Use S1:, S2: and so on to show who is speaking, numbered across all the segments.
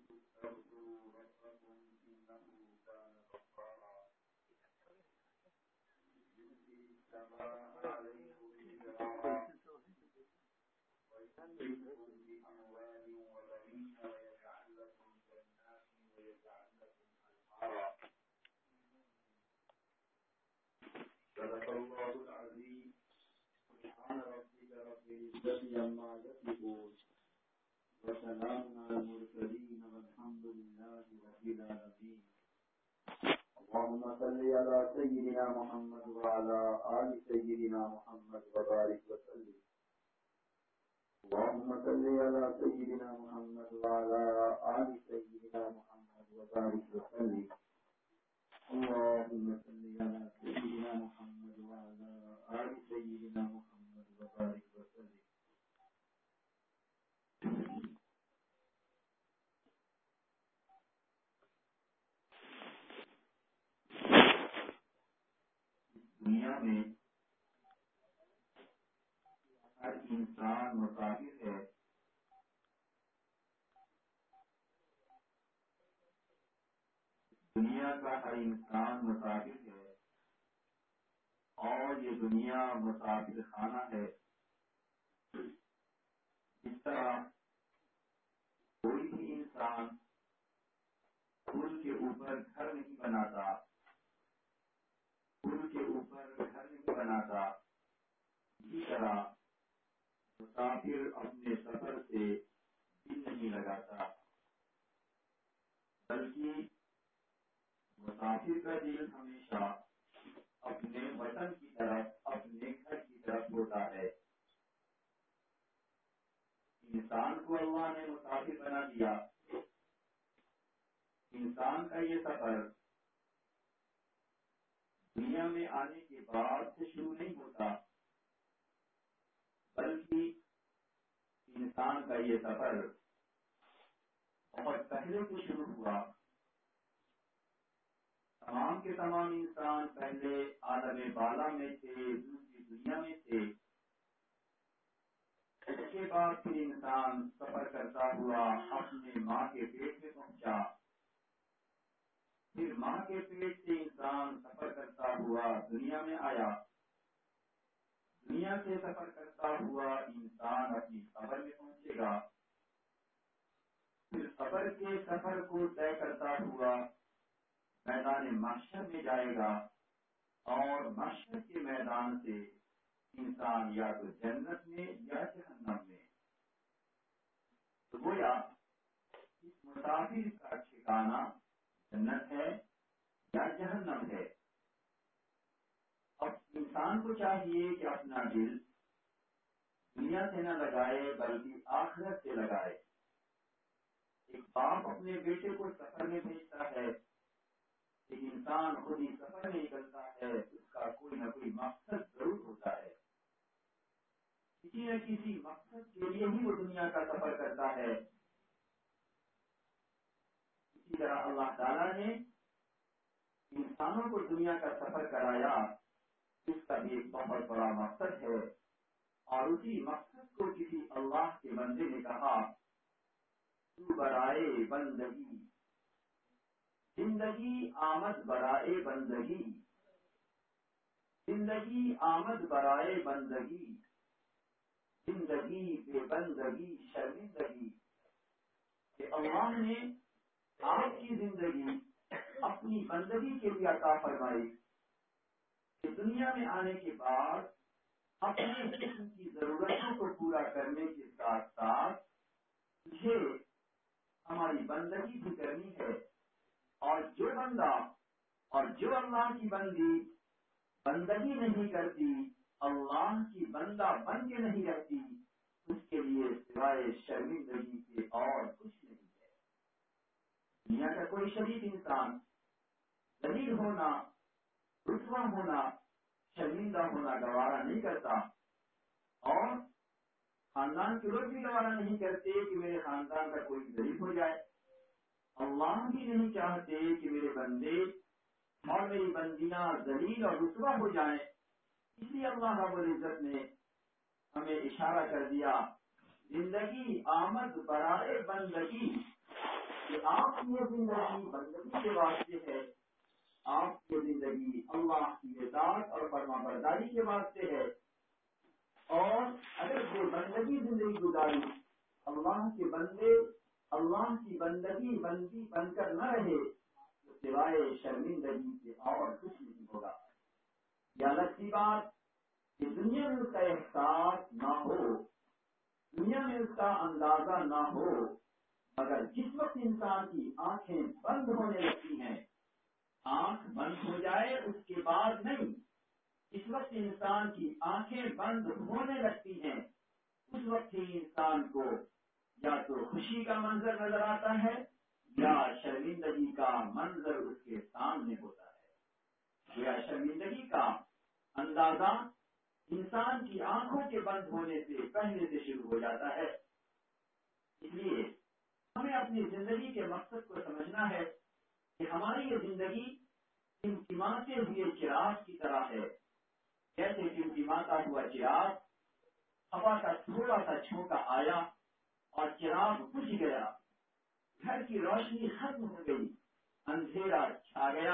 S1: استغفروا ربكم إنه كان غفارا يرسل السماء عليكم مدرارا ويمددكم بأموال وبنين ويجعل لكم جنات ويجعل لكم أنهارا صدق الله العظيم. سبحان ربك رب العزة عما يصفون وسلام على المرسلين والحمد لله رب العالمين. اللهم صل على سيدنا محمد وعلى آل سيدنا محمد وبارك وسلم. اللهم صل على سيدنا محمد وعلى آل سيدنا محمد وبارك وسلم. اللهم صل على سيدنا محمد وعلى آل سيدنا محمد وبارك وسلم. دنیا میں ہر انسان مسافر ہے. دنیا کا ہر انسان مسافر ہے اور یہ دنیا مسافر خانہ ہے. اس طرح کوئی بھی انسان پل کے اوپر گھر نہیں بناتا، پل کے اوپر گھر نہیں بناتا، اسی طرح مسافر اپنے سفر سے دل نہیں لگاتا، بلکہ مسافر کا دل ہمیشہ اپنے وطن کی طرف، اپنے گھر کی طرف ہوتا ہے. انسان کو اللہ نے مسافر بنا دیا. انسان کا یہ سفر دنیا میں آنے کے بعد سے شروع نہیں ہوتا، بلکہ انسان کا یہ سفر بہت پہلے سے شروع ہوا. تمام کے تمام انسان پہلے عالم بالا میں تھے، دوسری دنیا میں تھے. اس کے بعد پھر انسان سفر کرتا ہوا اپنے ماں کے پیٹ میں پہنچا. پھر ماں کے پیٹ سے انسان سفر کرتا ہوا دنیا میں آیا. دنیا سے سفر کرتا ہوا انسان اپنی قبر میں پہنچے گا. پھر قبر کے سفر کو طے کرتا ہوا میدان محشر میں جائے گا، اور محشر کے میدان سے انسان یا تو جنت میں یا جہنم میں. تو گویا اس مسافر کا ٹھکانہ جنت ہے یا جہنم ہے. اب انسان کو چاہیے کہ اپنا دل دنیا سے نہ لگائے بلکہ آخرت سے لگائے. ایک باپ اپنے بیٹے کو سفر میں بھیجتا ہے، ایک انسان خود ہی سفر میں نکلتا ہے، اس کا کوئی نہ کوئی مقصد ضرور ہوتا ہے. کسی نہ کسی مقصد کے لیے ہی وہ دنیا کا سفر کرتا ہے. اسی طرح اللہ تعالیٰ نے انسانوں کو دنیا کا سفر کرایا، اس کا بھی ایک بہت بڑا مقصد ہے. اور اسی مقصد کو کسی اللہ کے بندے نے کہا، تو برائے بندگی زندگی آمد برائے بندگی، زندگی آمد برائے بندگی، زندگی بے بندگی شرمندگی. کہ اللہ نے آپ کی زندگی اپنی بندگی کے لیے عطا فرمائی کہ دنیا میں آنے کے بعد اپنے جسم کی ضرورتوں کو پورا کرنے کے ساتھ ساتھ تجھے ہماری بندگی بھی کرنی ہے. اور جو بندہ اور جو اللہ کی بندگی نہیں کرتی، اللہ کی بندہ بن کے نہیں رہتی، اس کے لیے سوائے شرمندگی کے اور کچھ نہیں ہے. دنیا کا کوئی شریف انسان ذلیل ہونا، رسوا ہونا، شرمندہ ہونا گوارا نہیں کرتا، اور خاندان کے لوگ بھی گوارا نہیں کرتے کہ میرے خاندان کا کوئی ذلیل ہو جائے. اللہ بھی نہیں چاہتے کہ میرے بندے اور میری بندیاں ذلیل اور رسوا ہو جائیں. اس لیے اللہ رب العزت نے ہمیں اشارہ کر دیا، زندگی آمد برائے بندگی. کہ آپ کی یہ زندگی بندگی کے واسطے ہے، آپ کی زندگی اللہ کی اطاعت اور فرمانبرداری کے واسطے ہے، اور اگر کوئی بندگی زندگی گزاری اللہ کے بندے اللہ کی بندگی بندی بن کر نہ رہے تو سوائے شرمندگی کے اور کچھ نہیں ہوگا۔ یہ الگ سی بات کہ دنیا میں اس کا احساس نہ ہو، دنیا میں اس کا اندازہ نہ ہو، مگر جس وقت انسان کی آنکھیں بند ہونے لگتی ہیں، آنکھ بند ہو جائے اس کے بعد نہیں، اس وقت انسان کی آنکھیں بند ہونے لگتی ہیں، اس وقت ہی انسان کو یا تو خوشی کا منظر نظر آتا ہے یا شرمندگی کا منظر اس کے سامنے ہوتا ہے۔ یا شرمندگی کا اندازہ انسان کی آنکھوں کے بند ہونے سے پہلے سے شروع ہو جاتا ہے۔ اس لیے ہمیں اپنی زندگی کے مقصد کو سمجھنا ہے کہ ہماری یہ زندگی ٹمٹماتے ہوئے چراغ کی طرح ہے، جیسے ٹمٹماتا ہوا چراغ، ہوا کا تھوڑا سا چھونکا آیا اور چراغ بجھ گیا، گھر کی روشنی ختم ہو گئی، اندھیرا چھا گیا۔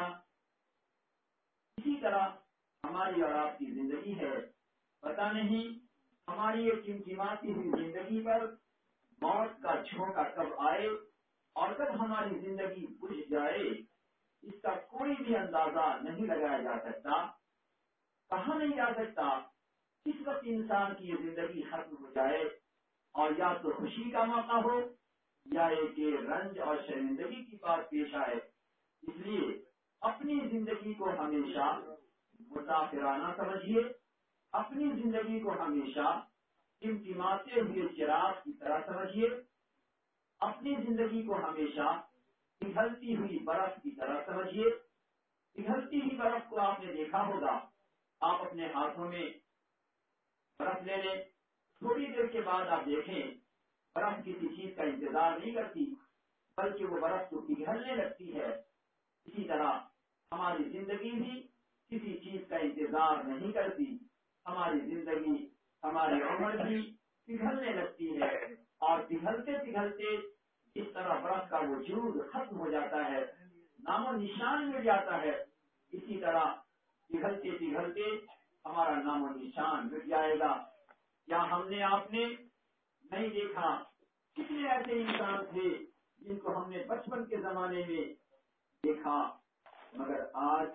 S1: اسی طرح ہماری اور آپ کی زندگی ہے، پتہ نہیں ہماری یہ ٹمٹماتی ہوئی زندگی پر موت کا جھونکا کب آئے اور کب ہماری زندگی بجھ جائے، اس کا کوئی بھی اندازہ نہیں لگایا جا سکتا، کہا نہیں جا سکتا۔ اس وقت انسان کی یہ زندگی ختم ہو جائے اور یا تو خوشی کا موقع ہو یا ایک رنج اور شرمندگی کی بات پیش آئے۔ اس لیے اپنی زندگی کو ہمیشہ مسافرانہ سمجھیے، اپنی زندگی کو ہمیشہ ٹمٹماتے ہوئے چراغ کی طرح سمجھیے، اپنی زندگی کو ہمیشہ پگھلتی ہوئی برف کی طرح سمجھیے۔ پگھلتی ہوئی برف کو آپ نے دیکھا ہوگا، آپ اپنے ہاتھوں میں برف لے لیں، تھوڑی دیر کے بعد آپ دیکھیں برف کسی چیز کا انتظار نہیں کرتی بلکہ وہ برف کو پگھلنے لگتی ہے۔ اسی طرح ہماری زندگی بھی کسی چیز کا انتظار نہیں کرتی، ہماری زندگی ہماری عمر بھی پگھلنے لگتی ہے، اور پگھلتے پگھلتے اس طرح برف کا وجود ختم ہو جاتا ہے، نام و نشان مٹ جاتا ہے۔ اسی طرح پگھلتے پگھلتے ہمارا نام و نشان مٹ جائے گا۔ کیا ہم نے آپ نے نہیں دیکھا کتنے ایسے انسان تھے جن کو ہم نے بچپن کے زمانے میں دیکھا، مگر آج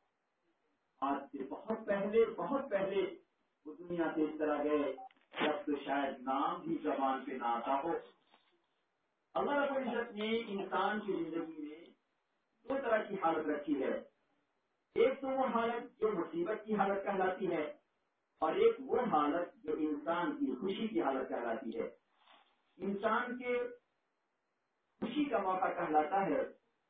S1: سے بہت پہلے وہ دنیا سے اس طرح گئے جب تو شاید نام بھی زبان پہ نہ آتا ہو۔ اللہ رب العزت نے انسان کی زندگی میں دو طرح کی حالت رکھی ہے، ایک تو وہ حالت جو مصیبت کی حالت کہلاتی ہے، اور ایک وہ حالت جو انسان کی خوشی کی حالت کہلاتی ہے۔ انسان کے خوشی کا موقع کہلاتا ہے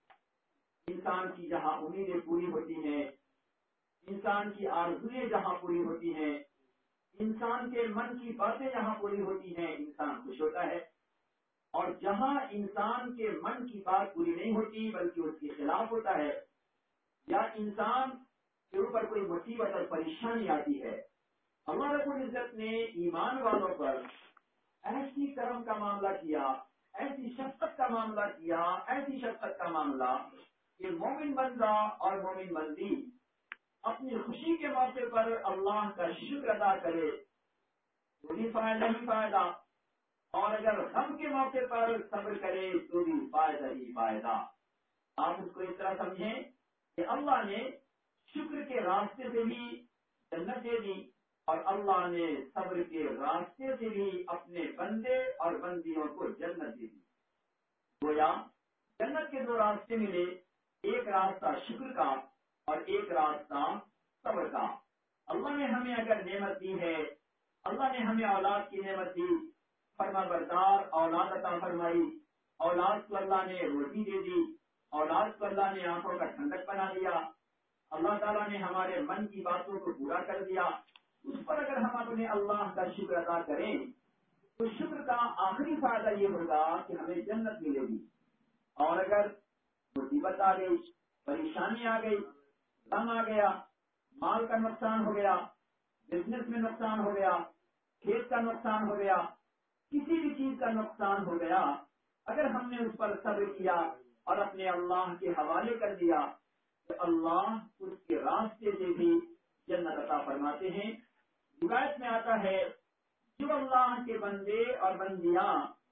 S1: انسان کی جہاں امیدیں پوری ہوتی ہیں، انسان کی آرزویں جہاں پوری ہوتی ہیں، انسان کے من کی باتیں جہاں پوری ہوتی ہیں، انسان خوش ہوتا ہے۔ اور جہاں انسان کے من کی بات پوری نہیں ہوتی بلکہ اس کے خلاف ہوتا ہے، یا انسان کے اوپر کوئی مصیبت اور پریشانی آتی ہے، اللہ رب العزت نے ایمان والوں پر ایسی کرم کا معاملہ کیا، ایسی شفقت کا معاملہ کیا، ایسی شفقت کا معاملہ کہ مومن بندہ اور مومن بندی اپنی خوشی کے موقع پر اللہ کا شکر ادا کرے تو بھی فائدہ ہی فائدہ، اور اگر غم کے موقع پر صبر کرے تو بھی فائدہ ہی فائدہ۔ آپ اس کو اس طرح سمجھیں کہ اللہ نے شکر کے راستے سے بھی جنت دے دی اور اللہ نے صبر کے راستے سے بھی اپنے بندے اور بندیوں کو جنت دے دی۔ گویا جنت کے دو راستے ملے، ایک راستہ شکر کا اور ایک راستہ صبر کا۔ اللہ نے ہمیں اگر نعمت دی ہے، اللہ نے ہمیں اولاد کی نعمت دی، فرما بردار اولاد عطا فرمائی، اولاد کو اللہ نے روٹی دے دی، اولاد کو اللہ نے آنکھوں کا ٹھنڈک بنا دیا، اللہ تعالیٰ نے ہمارے من کی باتوں کو پورا کر دیا، اس پر اگر ہم اپنے اللہ کا شکر ادا کریں تو شکر کا آخری فائدہ یہ ہوگا کہ ہمیں جنت ملے گی۔ اور اگر مصیبت آ گئی، پریشانی آ گئی، غم آ گیا، مال کا نقصان ہو گیا، بزنس میں نقصان ہو گیا، کھیت کا نقصان ہو گیا، کسی بھی چیز کا نقصان ہو گیا، اگر ہم نے اس پر صبر کیا اور اپنے اللہ کے حوالے کر دیا تو اللہ اس کے راستے سے بھی جنت عطا فرماتے ہیں۔ روایت میں آتا ہے جو اللہ کے بندے اور بندیاں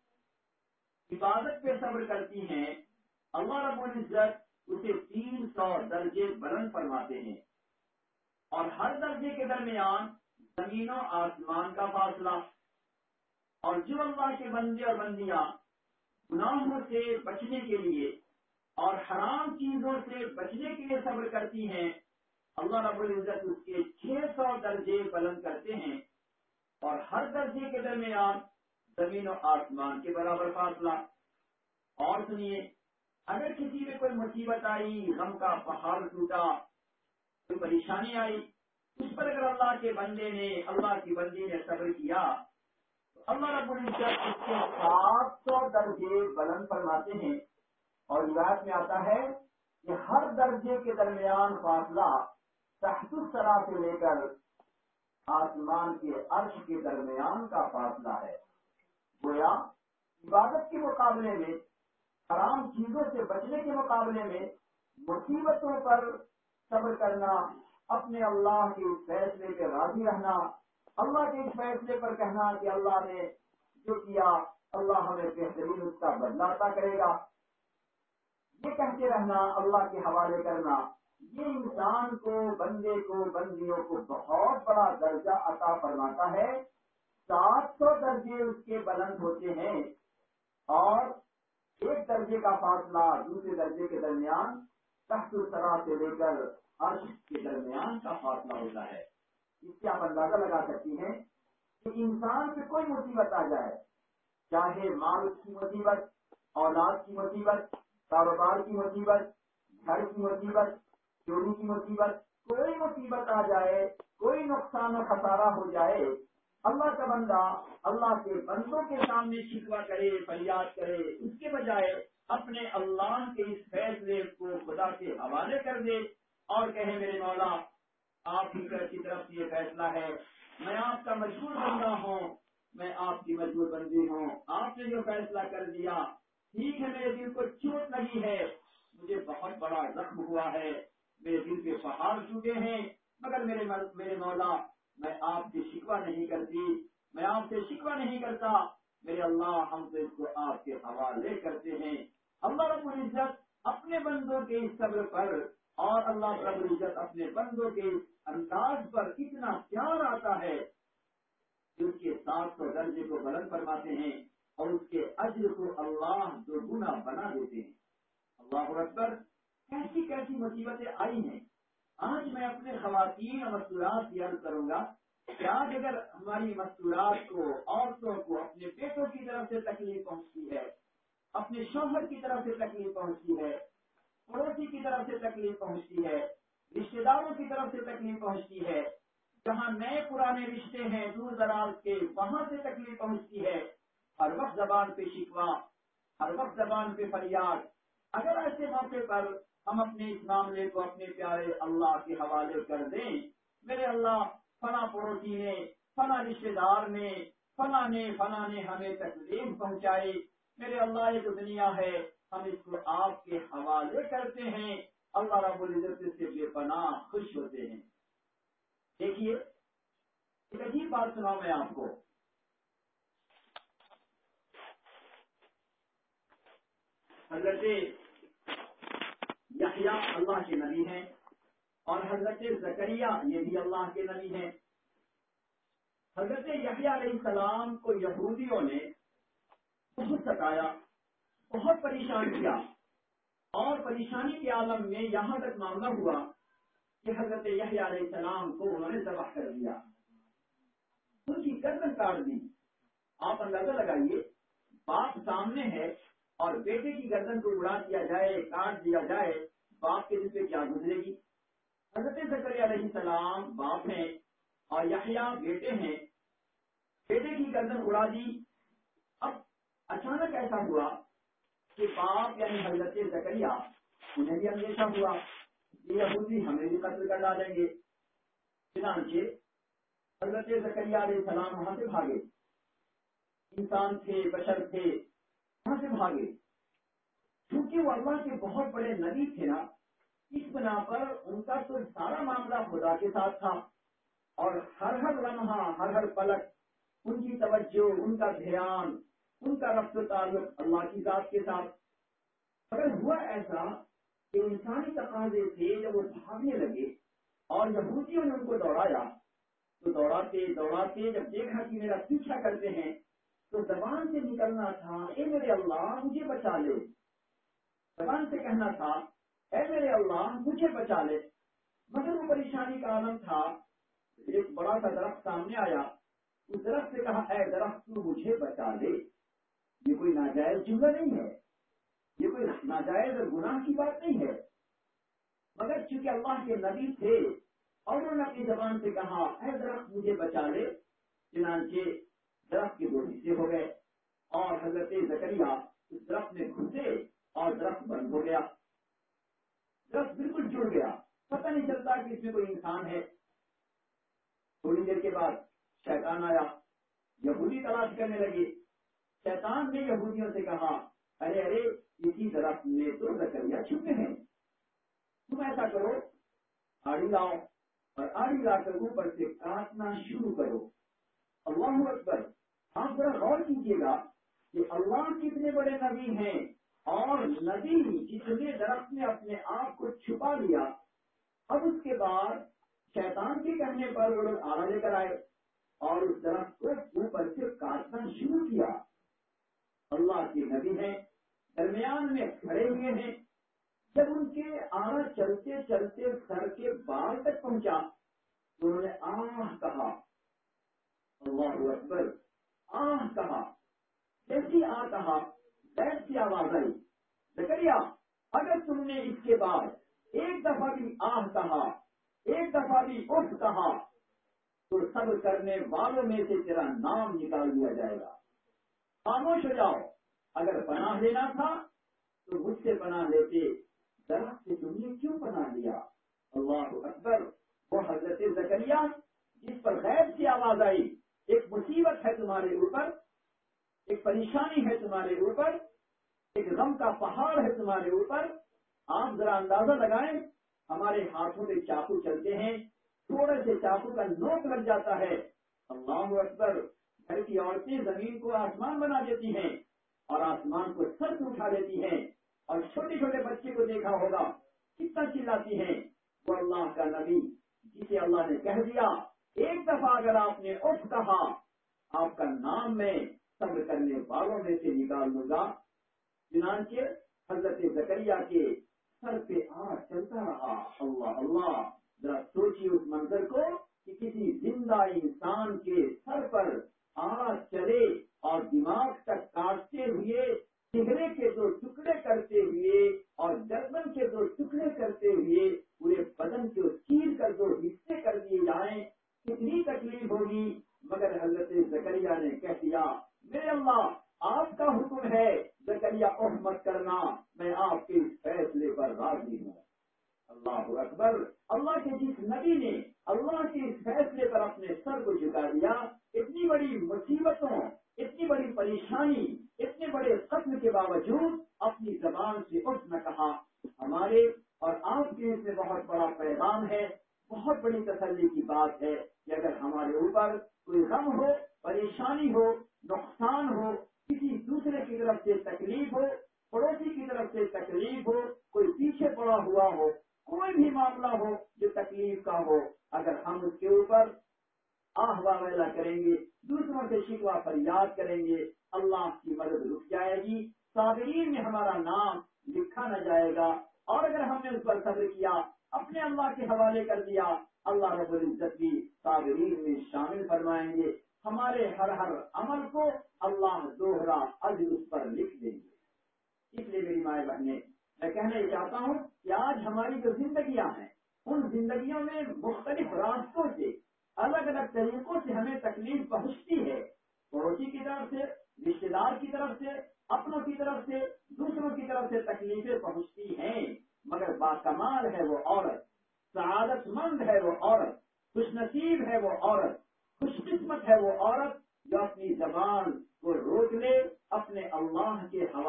S1: عبادت پہ صبر کرتی ہیں اللہ رب العزت اسے 300 درجے بلند فرماتے ہیں، اور ہر درجے کے درمیان زمین و آسمان کا فاصلہ۔ اور جو اللہ کے بندے اور بندیاں گناہوں سے بچنے کے لیے اور حرام چیزوں سے بچنے کے لیے صبر کرتی ہیں اللہ رب العزت اس کے 600 درجے بلند کرتے ہیں، اور ہر درجے کے درمیان زمین و آسمان کے برابر فاصلہ۔ اور سنیے، اگر کسی میں کوئی مصیبت آئی، غم کا پہاڑ ٹوٹا، کوئی پریشانی آئی، اس پر اگر اللہ کے بندے نے، اللہ کی بندی نے صبر کیا تو اللہ رب العزت اس کے 700 درجے بلند فرماتے ہیں۔ اور روایت میں آتا ہے کہ ہر درجے کے درمیان فاصلہ تحت الثری سے لے کر آسمان کے عرش کے درمیان کا فاصلہ ہے۔ گویا عبادت کے مقابلے میں، حرام چیزوں سے بچنے کے مقابلے میں، مصیبتوں پر صبر کرنا، اپنے اللہ کے اس فیصلے پہ راضی رہنا، اللہ کے اس فیصلے پر کہنا کہ اللہ نے جو کیا اللہ ہمیں بہترین اس کا بدلہ عطا کرے گا، یہ کہتے رہنا، اللہ کے حوالے کرنا، یہ انسان کو، بندے کو، بندیوں کو بہت بڑا درجہ عطا فرماتا ہے۔ 700 درجے اس کے بلند ہوتے ہیں، اور ایک درجے کا فاصلہ دوسرے درجے کے درمیان تحت الثری سے لے کر عرش کے درمیان کا فاصلہ ہوتا ہے۔ اس سے آپ اندازہ لگا سکتی ہیں کہ انسان پہ کوئی مصیبت آ جائے، چاہے مال کی مصیبت، اولاد کی مصیبت، کاروبار کی مصیبت، گھر کی مصیبت، چوری کی مصیبت، کوئی مصیبت آ جائے، کوئی نقصان و خسارہ ہو جائے، اللہ کا بندہ اللہ کے بندوں کے سامنے شکوہ کرے، فریاد کرے، اس کے بجائے اپنے اللہ کے اس فیصلے کو خدا کے حوالے کر دے اور کہے میرے مولا آپ کی طرف سے یہ فیصلہ ہے، میں آپ کا مجبور بندہ ہوں، میں آپ کی مجبور بندی ہوں، آپ نے جو فیصلہ کر دیا ٹھیک ہے، میرے دل کو چوٹ لگی ہے، مجھے بہت بڑا زخم ہوا ہے، میرے دل کے پہاڑ ٹوٹے ہیں، مگر میرے مولا میں آپ سے شکوہ نہیں کرتی، میں آپ سے شکوہ نہیں کرتا، میرے اللہ ہم تو اس کو آپ کے حوالے کرتے ہیں۔ اللہ رب العزت اپنے بندوں کے اس صبر پر اور اللہ رب العزت اپنے بندوں کے اس انداز پر اتنا پیار آتا ہے کہ اس کے 700 درجے کو بلند فرماتے ہیں اور اس کے اجر کو اللہ دوگنا بنا دیتے ہیں۔ اللہ اکبر، کیسی کیسی مصیبتیں آئی ہیں۔ آج میں اپنے خواتین اور مستورات کی عرض کروں گا کہ آج اگر ہماری مستورات کو، عورتوں کو اپنے بیٹوں کی طرف سے تکلیف پہنچتی ہے، اپنے شوہر کی طرف سے تکلیف پہنچتی ہے، پڑوسی کی طرف سے تکلیف پہنچتی ہے، رشتے داروں کی طرف سے تکلیف پہنچتی ہے، جہاں نئے پرانے رشتے ہیں دور دراز کے وہاں سے تکلیف پہنچتی ہے، ہر وقت زبان پہ شکوہ، ہر وقت زبان پہ فریاد۔ اگر ایسے موقع پر ہم اپنے اس معاملے کو اپنے پیارے اللہ کے حوالے کر دیں، میرے اللہ فلاں پڑوسی نے، فلاں رشتے دار نے، فلاں نے ہمیں تکلیف پہنچائی، میرے اللہ یہ تو دنیا ہے، ہم اس کو آپ کے حوالے کرتے ہیں، اللہ رب العزت سے بے پناہ خوش ہوتے ہیں۔ دیکھیے ایک عجیب بات سناؤں میں آپ کو۔ حضرت یحییٰ اللہ کے نبی ہیں اور حضرت زکریا یہ بھی اللہ کے نبی ہیں۔ حضرت یحییٰ علیہ السلام کو یہودیوں نے بہت ستایا، بہت پریشان کیا، اور پریشانی کے عالم میں یہاں تک معاملہ ہوا کہ حضرت یحییٰ علیہ السلام کو انہوں نے ذبح کر دیا، ان کی گردن کاٹ دی۔ آپ اندازہ لگائیے، باپ سامنے ہے اور بیٹے کی گردن کو اڑا دیا جائے، کاٹ دیا جائے، باپ کے دل پہ کیا گزرے گی؟ حضرت زکریا علیہ السلام باپ ہیں اور یحییٰ بیٹے ہیں، بیٹے کی گردن اڑا دی۔ اب اچانک ایسا ہوا کہ باپ یعنی حضرت زکریا انہیں بھی اندیشہ ہوا کہ یہودی ہمیں بھی قتل کر ڈالیں گے، چنانچہ حضرت زکریا علیہ السلام وہاں سے بھاگے۔ انسان تھے، بشر تھے، کہاں سے بھاگے؟ کیونکہ وہ اللہ کے بہت بڑے نبی تھے نا، اس بنا پر ان کا تو سارا معاملہ خدا کے ساتھ تھا، اور ہر ہر لمحہ ہر ہر پلک ان کی توجہ، ان کا دھیان، ان کا ربط و تعلق اللہ کی ذات کے ساتھ۔ اگر ہوا ایسا کہ انسانی تقاضے سے جب وہ بھاگنے لگے اور یہودیوں نے ان کو دوڑایا، تو دوڑاتے دوڑاتے جب دیکھا کہ میرا پیچھا کرتے ہیں، تو زبان سے نکلنا تھا اے میرے اللہ مجھے بچا لے، زبان سے کہنا تھا اے میرے اللہ مجھے بچا لے، مگر وہ پریشانی کا عالم تھا۔ ایک بڑا سا درخت سامنے آیا، اس درخت سے کہا اے درخت تو مجھے بچا لے۔ یہ کوئی ناجائز جملہ نہیں ہے، یہ کوئی ناجائز اور گناہ کی بات نہیں ہے، مگر چونکہ اللہ کے نبی تھے اور انہوں نے اپنی زبان سے کہا اے درخت مجھے بچا لے، چنانچہ درخت کے دو حصے ہو گئے اور حضرت زکریا اس درخت میں گھسے اور درخت بند ہو گیا، درخت بالکل جڑ گیا، پتہ نہیں چلتا کہ اس میں کوئی انسان ہے۔ تھوڑی دیر کے بعد شیطان آیا، یہودی تلاش کرنے لگے۔ شیطان نے یہودیوں سے کہا ارے ارے اسی درخت میں تو زکریا چھپے ہیں، تم ایسا کرو آڑی لاؤ اور آڑی لا کر اوپر سے کاٹنا شروع کرو۔ اللہ اکبر! آپ ذرا غور کیجیے گا کہ اللہ کتنے بڑے نبی ہیں، اور نبی جس نے درخت میں اپنے آپ کو چھپا لیا، اب اس کے بعد شیطان کے کہنے پر وہ لوگ آڑا لے کر آئے اور اس درخت کو اوپر سے کاٹنا شروع کیا۔ اللہ کے نبی ہیں، درمیان میں کھڑے ہوئے ہیں، جب ان کے آڑا چلتے چلتے سر کے بال تک پہنچا تو انہوں نے آہ کہا، اللہ اکبر! آہ کہا، جیسی آہ کہا ویسی آواز آئی، زکریا اگر تم نے اس کے بعد ایک دفعہ بھی آہ کہا، ایک دفعہ بھی اف کہا، تو صبر کرنے والوں میں سے تیرا نام نکال دیا جائے گا، خاموش ہو جاؤ۔ اگر پناہ لینا تھا تو مجھ سے پناہ لیتے، درخت سے تم نے کیوں پناہ لیا؟ اللہ اکبر! وہ حضرت زکریا جس پر غیب سے آواز آئی، ایک مصیبت ہے تمہارے اوپر، ایک پریشانی ہے تمہارے اوپر، ایک غم کا پہاڑ ہے تمہارے اوپر۔ آپ ذرا اندازہ لگائیں، ہمارے ہاتھوں میں چاقو چلتے ہیں، تھوڑے سے چاقو کا نوک لگ جاتا ہے، اللہ اکبر! گھر کی عورتیں زمین کو آسمان بنا دیتی ہیں اور آسمان کو سر سے اٹھا دیتی ہیں، اور چھوٹے چھوٹے بچے کو دیکھا ہوگا کتنا چلاتی ہیں۔ وہ اللہ کا نبی جسے اللہ نے کہہ دیا ایک دفعہ اگر آپ نے اٹھ کہا، آپ کا نام میں صبر کرنے والوں میں سے نکال لوں گا۔ چنانچہ حضرت زکریا کے سر پہ آڑا چلتا رہا۔ اللہ اللہ! ذرا سوچیے اس منظر کو کہ کسی زندہ انسان کے سر پر آڑا چلے اور دماغ تک کاٹتے ہوئے، چہرے کے دو ٹکڑے کرتے ہوئے اور گردن کے دو ٹکڑے کرتے ہوئے پورے بدن کو چیر کر دو حصے کر دیے جائیں، کتنی تکلیف ہوگی؟ مگر حضرت زکریا نے کہہ دیا میرے اللہ آپ کا حکم ہے زکریا مت کرنا، میں آپ کے اس فیصلے پر راضی ہوں۔ اللہ اکبر! اللہ کے جس نبی نے اللہ کے اس فیصلے پر اپنے سر کو جھکا دیا، اتنی بڑی مصیبتوں، اتنی بڑی پریشانی، اتنے بڑے قتل کے باوجود اپنی زبان سے اٹھ نہ کہا۔ ہمارے اور آپ کے اس میں بہت بڑا پیغام ہے، بہت بڑی تسلی کی بات ہے کہ اگر ہمارے اوپر کوئی غم ہو، پریشانی ہو، نقصان ہو، کسی دوسرے کی طرف سے تکلیف ہو، پڑوسی کی طرف سے تکلیف ہو، کوئی پیچھے پڑا ہوا ہو، کوئی بھی معاملہ ہو جو تکلیف کا ہو، اگر ہم اس کے اوپر آہ واویلا کریں گے، دوسروں سے شکوہ فریاد کریں گے، اللہ کی مدد رک جائے گی، صابرین میں ہمارا نام لکھا نہ جائے گا، اور اگر ہم نے اس پر صبر کیا، اپنے اللہ کے حوالے کر دیا، اللہ رب العزت بھی صابرین میں شامل فرمائیں گے، ہمارے ہر ہر عمل کو اللہ دوہرا اجر اس پر لکھ دیں گے۔ اس لیے میری مائیں بہنیں، میں کہنا یہ چاہتا ہوں کہ آج ہماری جو زندگیاں ہیں، ان زندگیوں میں مختلف راستوں سے، الگ الگ طریقوں سے ہمیں تکلیف پہنچتی ہے، پڑوسی کی طرف سے، رشتے دار کی طرف سے، اپنوں کی طرف سے، دوسروں کی طرف سے تکلیفیں پہنچتی ہیں، مگر باکمال ہے وہ عورت، سعادت مند ہے وہ عورت، خوش نصیب ہے وہ عورت، خوش قسمت ہے وہ عورت جو اپنی زبان کو روک لے، اپنے اللہ کے حوالے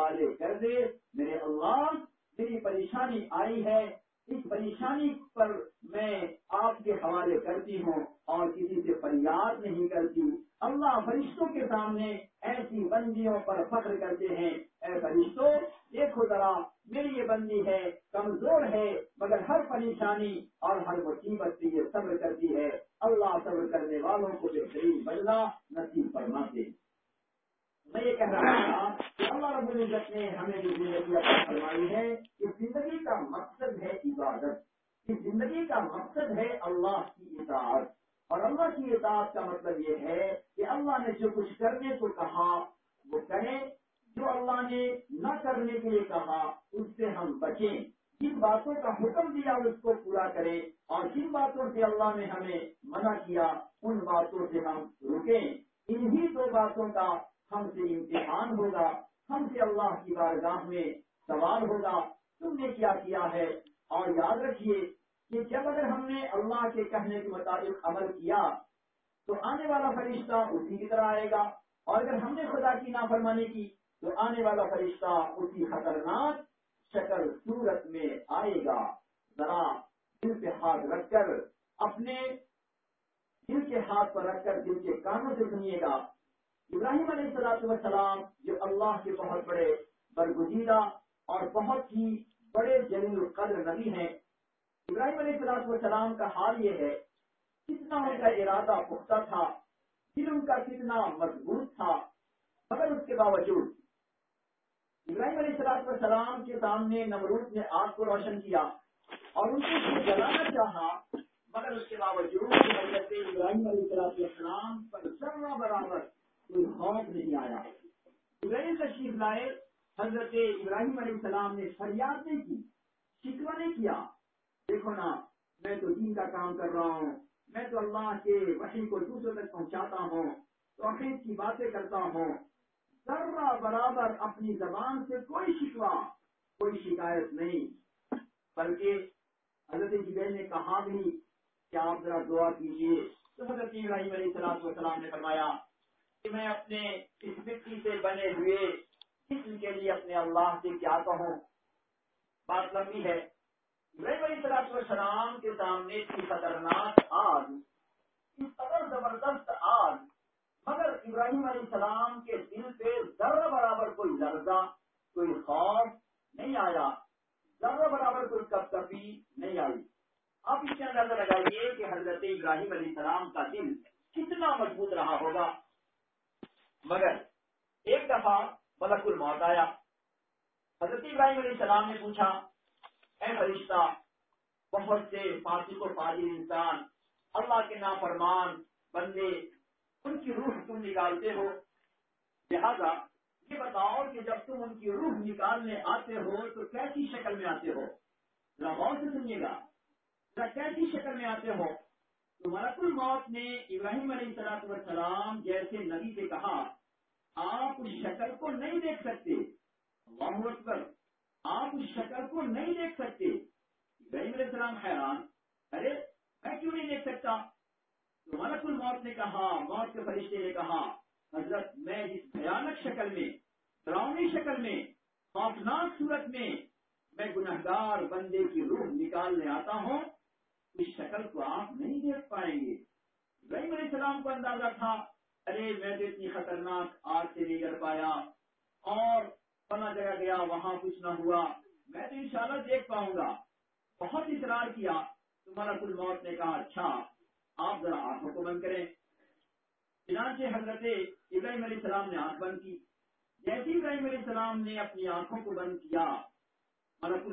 S1: کر دے میرے اللہ میری پریشانی آئی ہے، اس پریشانی پر میں آپ کے حوالے کرتی ہوں اور کسی سے فریاد نہیں کرتی۔ اللہ فرشتوں کے سامنے ایسی بندیوں پر فخر کرتے ہیں، اے فرشتوں دیکھو ذرا میری یہ بندی ہے، کمزور ہے، مگر ہر پریشانی اور ہر مصیبت سے یہ صبر کرتی ہے۔ اللہ صبر کرنے والوں کو بہترین بدلہ نصیب فرماتے۔ میں یہ کہہ رہا تھا کہ اللہ رب العزت نے ہمیں جو زندگی عطا فرمائی ہے، اس زندگی کا مقصد ہے عبادت، اس زندگی کا مقصد ہے اللہ کی اطاعت، اور اللہ کی اطاعت کا مطلب یہ ہے کہ اللہ نے جو کچھ کرنے کو کہا وہ کریں، جو اللہ نے نہ کرنے کے لیے کہا اس سے ہم بچیں، جن باتوں کا حکم دیا اس کو پورا کریں، اور جن باتوں سے اللہ نے ہمیں منع کیا ان باتوں سے ہم رکیں۔ انہی دو باتوں کا ہم سے امتحان ہوگا، ہم سے اللہ کی بارگاہ میں سوال ہوگا تم نے کیا کیا ہے۔ اور یاد رکھیے کہ جب اگر ہم نے اللہ کے کہنے کے مطابق عمل کیا تو آنے والا فرشتہ اسی کی طرح آئے گا، اور اگر ہم نے خدا کی نافرمانی کی تو آنے والا فرشتہ اسی خطرناک شکل صورت میں آئے گا۔ ذرا دل پہ ہاتھ رکھ کر، اپنے دل کے ہاتھ پر رکھ کر دل کے کانوں سے سنیے گا۔ ابراہیم علیہ السلام جو اللہ کے بہت بڑے برگزیدہ اور بہت ہی بڑے جلیل القدر نبی ہیں، ابراہیم علیہ السلام کا حال یہ ہے کتنا ان کا ارادہ پختہ تھا، دل ان کا کتنا مضبوط تھا، مگر اس کے باوجود ابراہیم علیہ السلام کے سامنے نمرود نے آگ کو روشن کیا اور ان کو جلانا چاہا، مگر اس کے باوجود حضرت ابراہیم علیہ السلام پر ذرہ برابر کوئی خوف نہیں آیا۔ ابراہیم تشریف لائے، حضرت ابراہیم علیہ السلام نے فریاد نہیں کی، شکوہ نہیں کیا، دیکھو نا میں تو دین کا کام کر رہا ہوں، میں تو اللہ کے وحی کو دوسروں تک پہنچاتا ہوں، توحید کی باتیں کرتا ہوں، ذرہ برابر اپنی زبان سے کوئی شکوہ کوئی شکایت نہیں، بلکہ حضرت جبریل نے کہا بھی کہ آپ ذرا دعا کیجیے، تو حضرت ابراہیم علیہ السلام نے فرمایا کہ میں اپنے اس مٹی سے بنے ہوئے جسم کے لیے اپنے اللہ سے کیا کہوں۔ بات لمبی ہے۔ ابراہیم علیہ السلام کے سامنے تھی خطرناک آگ، اس قدر زبردست آگ، مگر ابراہیم علیہ السلام کے دل پہ ذرہ برابر کوئی لرزہ کوئی خوف نہیں آیا، ذرہ برابر کوئی کپکپی نہیں آئی۔ آپ اس کے اندازہ لگائیے کہ حضرت ابراہیم علیہ السلام کا دل کتنا مضبوط رہا ہوگا۔ مگر ایک دفعہ ملک الموت آیا، حضرت ابراہیم علیہ السلام نے پوچھا اے فرشتہ، بہت سے فاسق و فاجر انسان، اللہ کے نافرمان بندے، ان کی روح تم نکالتے ہو، لہذا یہ بتاؤ کہ جب تم ان کی روح نکالنے آتے ہو تو کیسی شکل میں آتے ہو؟ ذرا غور سے سنیے گا، ذرا کیسی شکل میں آتے ہو؟ تو ملک الموت نے ابراہیم علیہ السلام جیسے نبی سے کہا آپ اس شکل کو نہیں دیکھ سکتے، اللہ اکبر، آپ اس شکل کو نہیں دیکھ سکتے۔ ابراہیم علیہ السلام حیران، ارے میں کیوں نہیں دیکھ سکتا؟ تو ملک الموت نے کہا، موت کے فرشتے نے کہا حضرت میں جس بھیانک شکل میں، ڈراؤنی شکل میں، خوفناک صورت میں گنہگار بندے کی روح نکالنے آتا ہوں، اس شکل کو آپ نہیں دیکھ پائیں گے۔ ابراہیم علیہ السلام کو اندازہ تھا ارے میں تو اتنی خطرناک آگ سے نہیں ڈر پایا، اور فلاں جگہ گیا وہاں کچھ نہ ہوا، میں تو انشاءاللہ دیکھ پاؤں گا۔ بہت اصرار کیا تو ملک الموت نے کہا اچھا آپ ذرا آنکھوں کو بند کریں۔ چنانچہ حضرت ابراہیم علیہ السلام نے آنکھ بند کی، جیسے ابراہیم علیہ السلام نے اپنی آنکھوں کو بند کیا، ملک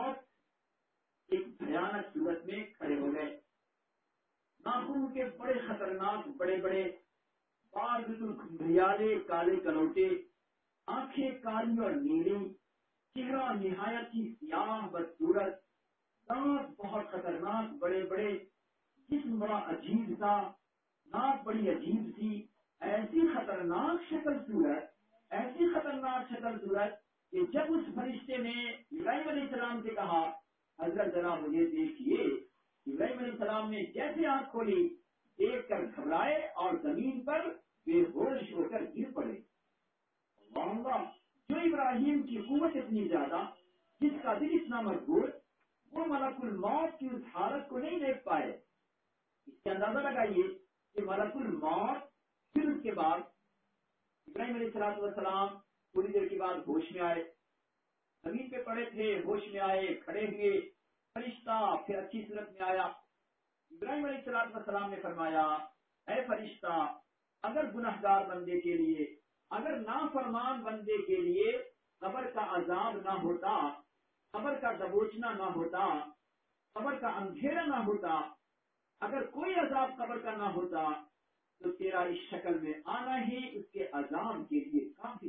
S1: الموت ایک بھیانک صورت میں کھڑے ہو گئے، ناخنوں کے بڑے خطرناک بڑے بڑے، بال بالکل گھنگریالے کالے کلوٹے، آنکھیں کالی اور نیلی، چہرہ نہایت ہی سیاہ بدصورت، دانت بہت خطرناک بڑے بڑے، جسم بڑا عجیب تھا، ناک بڑی عجیب تھی، ایسی خطرناک شکل صورت، ایسی خطرناک شکل صورت کہ جب اس فرشتے نے ابراہیم علیہ السلام سے کہا حضرت ذرا مجھے دیکھیے، ابراہیم علیہ السلام نے جیسے آنکھ کھولی دیکھ کر گھبرائے اور زمین پر بے ہوش ہو کر گر پڑے۔ اللہ جو ابراہیم ابراہیم کی قوت اتنی زیادہ، جس کا دل اتنا مضبوط، وہ ملک الموت کی اس حالت کو نہیں دیکھ پائے۔ اس سے اندازہ لگائیے کہ ملک الموت پھر اس کے بعد ابراہیم علیہ السلام تھوڑی دیر کے بعد ہوش میں آئے، زمین پہ پڑے تھے، ہوش میں آئے، کھڑے ہوئے، فرشتہ پھر اچھی صورت میں آیا۔ ابراہیم علیہ السلام نے فرمایا، اے فرشتہ، اگر گنہگار بندے کے لیے، اگر نافرمان بندے کے لیے قبر کا عذاب نہ ہوتا، قبر کا دبوچنا نہ ہوتا، قبر کا اندھیرا نہ ہوتا، اگر کوئی عذاب قبر کا نہ ہوتا تو تیرا اس شکل میں آنا ہی اس کے عذاب کے لیے کافی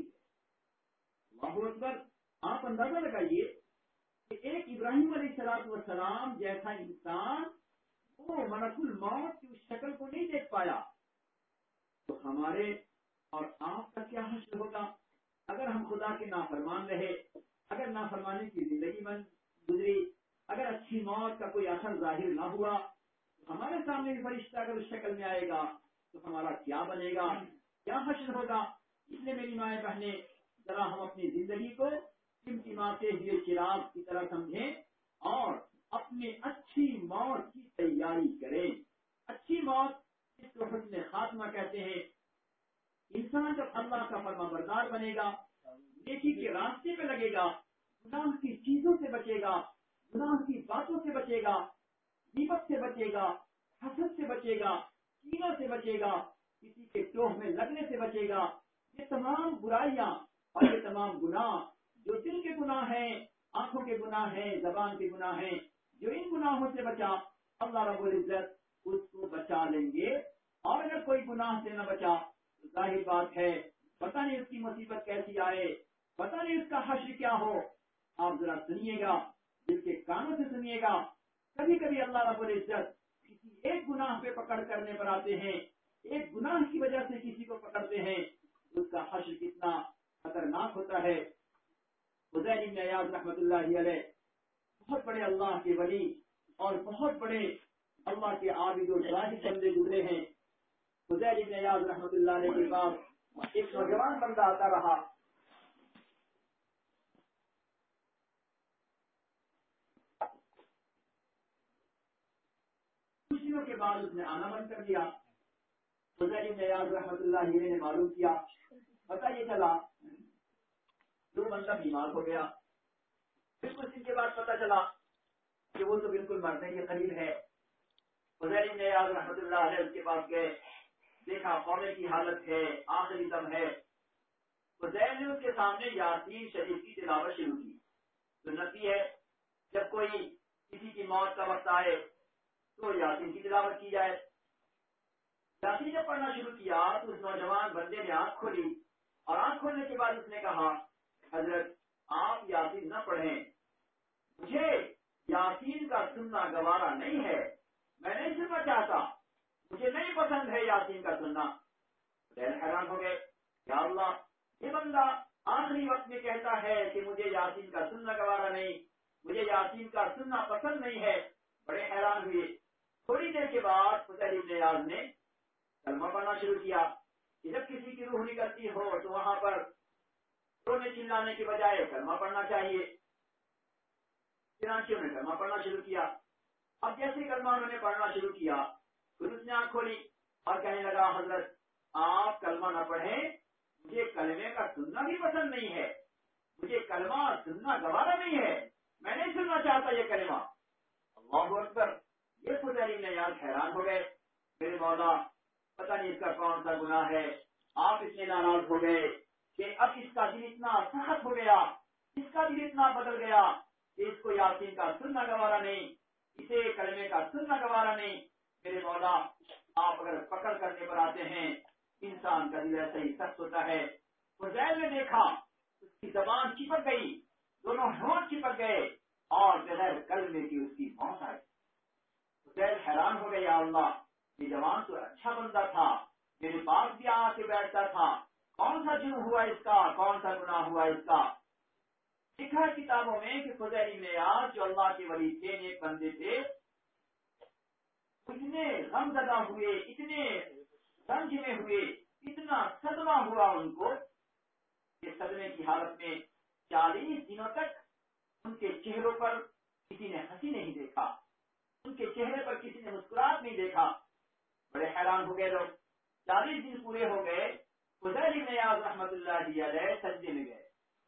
S1: ہے۔ اللہ اکبر! آپ اندازہ لگائیے کہ ایک ابراہیم علیہ السلام جیسا انسان وہ ملک الموت کی اس شکل کو نہیں دیکھ پایا، تو ہمارے اور آپ کا کیا حشر ہوگا اگر ہم خدا کے نافرمان رہے، اگر نافرمانی کی زندگی میں گزری، اگر اچھی موت کا کوئی اثر ظاہر نہ ہوا، تو ہمارے سامنے بھی فرشتہ اگر اس شکل میں آئے گا تو ہمارا کیا بنے گا، کیا حشر ہوگا؟ اس لیے میری مائیں بہنیں، ذرا ہم اپنی زندگی کو ٹمٹماتے ہوئے چراغ کی طرح سمجھیں اور اپنے اچھی موت کی تیاری کریں۔ اچھی موت، اس کو حسن خاتمہ کہتے ہیں۔ انسان جب اللہ کا فرما بردار بنے گا، نیکی کے راستے پہ لگے گا، گناہ کی چیزوں سے بچے گا، گناہ کی باتوں سے بچے گا، غیبت سے بچے گا، حسد سے بچے گا، کینہ سے بچے گا، کسی کے ٹوہ میں لگنے سے بچے گا، یہ تمام برائیاں اور یہ تمام گناہ جو دل کے گناہ ہیں، آنکھوں کے گناہ ہیں، زبان کے گناہ ہیں، جو ان گناہوں سے بچا، اللہ رب العزت اس کو بچا لیں گے۔ اور اگر کوئی گناہ سے نہ بچا تو ظاہر بات ہے پتہ نہیں اس کی مصیبت کیسی آئے، پتہ نہیں اس کا حشر کیا ہو۔ آپ ذرا سنیے گا، دل کے کانوں سے سنیے گا، کبھی کبھی اللہ رب العزت کسی ایک گناہ پہ پکڑ کرنے پر آتے ہیں، ایک گناہ کی وجہ سے کسی کو پکڑتے ہیں، اس کا حشر کتنا خطرناک ہوتا ہے۔ فضیل بن عیاض رحمۃ اللہ علیہ بہت بڑے اللہ کے ولی اور بہت بڑے اللہ کے عابد و زاہد بندے گزرے ہیں۔ فضیل بن عیاض رحمۃ اللہ علیہ کے پاس ایک نوجوان بندہ آتا رہا، کچھ دنوں کے بعد اس نے آنا بند کر دیا۔ فضیل بن عیاض رحمۃ اللہ علیہ نے معلوم کیا، پتہ یہ چلا جو بندہ بیمار ہو گیا، پھر کچھ دن کے بعد پتہ چلا کہ وہ تو بالکل مرنے کے قریب ہے۔ فضیل بن عیاض رحمۃ اللہ علیہ اس کے پاس گئے، دیکھا قومے کی حالت ہے، آخری دم ہے۔ فضیل نے اس کے سامنے یاسین شریف کی تلاوت شروع کی۔ سنت ہے جب کوئی کسی کی موت کا وقت آئے تو یاسین کی تلاوت کی جائے۔ یاسین جب پڑھنا شروع کیا تو اس نوجوان بندے نے آنکھ کھولی، اور آنکھ کھولنے کے بعد اس نے کہا، حضرت آپ یاسین نہ پڑھیں، مجھے یاسین کا سننا گوارا نہیں ہے، میں نہیں سننا چاہتا، مجھے نہیں پسند ہے یاسین کا سننا۔ حیران ہو گئے، یا اللہ، یہ بندہ آخری وقت میں کہتا ہے کہ مجھے یاسین کا سننا گوارا نہیں، مجھے یاسین کا سننا پسند نہیں ہے۔ بڑے حیران ہوئے۔ تھوڑی دیر کے بعد فضیل بن عیاض نے کلمہ پڑھنا شروع کیا کہ جب کسی کی روح نکلتی ہو تو وہاں پر رونے چلانے کے بجائے کلمہ پڑھنا چاہیے۔ چنانچہ انہوں نے کلمہ پڑھنا شروع کیا۔ اب جیسے کلمہ انہوں نے پڑھنا شروع کیا، پھر اس نے آنکھ کھولی اور کہنے لگا، حضرت آپ کلمہ نہ پڑھیں، مجھے کلمے کا سننا بھی پسند نہیں ہے، مجھے کلمہ سننا گوارا نہیں ہے، میں نہیں سننا چاہتا یہ کلمہ۔ اللہ اکبر! یہ فضیل بن عیاض حیران ہو گئے، میرے مولا پتہ نہیں اس کا کون سا گناہ ہے، آپ اتنے ناراض ہو گئے کہ اب اس کا دل اتنا سخت ہو گیا، اس کا دل اتنا بدل گیا کہ اس کو یاسین کا سننا گوارا نہیں، اسے کلمے کا سننا گوارا نہیں۔ میرے مولا آپ اگر پکڑ کرنے پر آتے ہیں، انسان کا دل ایسا ہی سخت ہوتا ہے۔ فضیل نے دیکھا اس کی زبان چپک گئی، دونوں ہونٹ چپک گئے اور بغیر کلمے کی اس کی موت آئی۔ فضیل حیران ہو گئے، یا اللہ، یہ جوان تو اچھا بندہ تھا، میرے پاس بھی آ کے بیٹھتا تھا، کون سا جرم ہوا اس کا، کون سا گناہ ہوا اس کا؟ لکھا ہے کتابوں میں کہ فضیل بن عیاض جو اللہ کے ولی تھے، نیک بندے تھے، اتنے غم زدہ ہوئے، اتنے رنج میں ہوئے، اتنا صدمہ ہوا ان کو کہ صدمے کی حالت میں 40 دنوں تک ان کے چہروں پر کسی نے ہنسی نہیں دیکھا، ان کے چہرے پر کسی نے مسکراہٹ نہیں دیکھا. بڑے حیران ہو گئے لوگ. 40 دن پورے ہو گئے. فضیل بن عیاض رحمۃ اللہ علیہ سجدے میں گئے.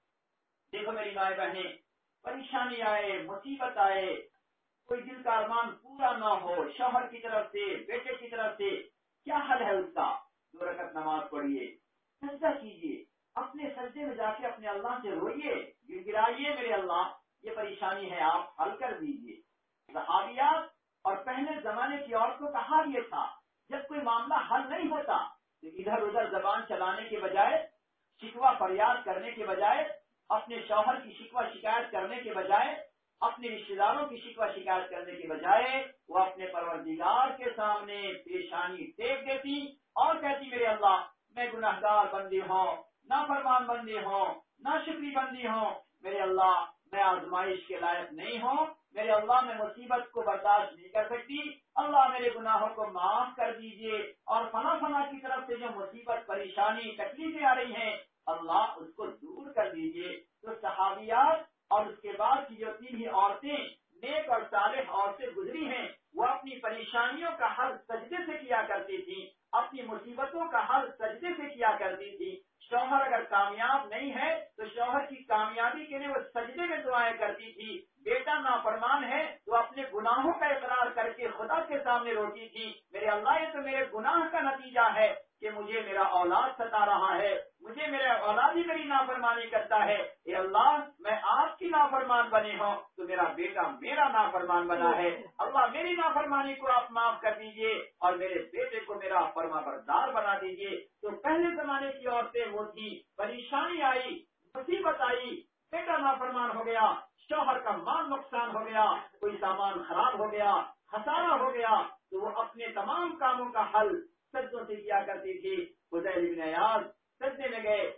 S1: دیکھو میری مائیں بہنیں، پریشانی آئے، مصیبت آئے، کوئی دل کا ارمان پورا نہ ہو، شوہر کی طرف سے، بیٹے کی طرف سے، کیا حل ہے اس کا؟ 2 رکعت نماز پڑھیے، سجدہ کیجیے، اپنے سجدے میں جا کے اپنے اللہ سے روئیے، گر گرائیے، میرے اللہ یہ پریشانی ہے، آپ حل کر دیجیے. صحابیات اور پہلے زمانے کی عورتوں کا حال یہ تھا، جب کوئی معاملہ حل نہیں ہوتا تو ادھر ادھر زبان چلانے کے بجائے، شکوہ فریاد کرنے کے بجائے، اپنے شوہر کی شکوہ شکایت کرنے کے بجائے، اپنے رشتے داروں کی شکوہ شکایت کرنے کے بجائے، وہ اپنے پروردگار کے سامنے پیشانی ٹیک دیتی اور کہتی میرے اللہ میں گناہگار بندی ہوں، نافرمان بندی ہوں، ناشکری بندی ہوں، میرے اللہ میں آزمائش کے لائق نہیں ہوں، میرے اللہ میں مصیبت کو برداشت نہیں کر سکتی، اللہ میرے گناہوں کو معاف کر دیجئے، اور فلاں فلاں کی طرف سے جو مصیبت پریشانی تکلیفیں آ رہی ہیں اللہ اس کو دور کر دیجئے. تو صحابیات اور اس کے بعد کی جو 3 ہی عورتیں نیک اور صالح عورتیں گزری ہیں، وہ اپنی پریشانیوں کا حل سجدے سے کیا کرتی تھی، اپنی مصیبتوں کا حل سجدے سے کیا کرتی تھی. شوہر اگر کامیاب نہیں ہے تو شوہر کی کامیابی کے لیے وہ سجدے میں دعائیں کرتی تھی. بیٹا نافرمان ہے تو اپنے گناہوں کا اقرار کر کے خدا کے سامنے روتی تھی میرے اللہ یہ تو میرے گناہ کا نتیجہ ہے کہ مجھے میرا اولاد ستا رہا ہے، مجھے میرا اولاد ہی میری نافرمانی کرتا ہے. اے اللہ میں آپ کی نافرمان بنے ہوں تو میرا بیٹا میرا نافرمان بنا ہے، اللہ میری نافرمانی کو آپ معاف کر دیجئے اور میرے بیٹے کو میرا فرما بردار بنا دیجئے. تو پہلے زمانے کی عورتیں وہ تھی، پریشانی آئی، مصیبت آئی، بیٹا نافرمان ہو گیا، شوہر کا مال نقصان ہو گیا، کوئی سامان خراب ہو گیا، خسارہ ہو گیا، تو وہ اپنے تمام کاموں کا حل سجدوں سے کیا کرتی تھی. فضیل بن عیاض سجدے میں گئے،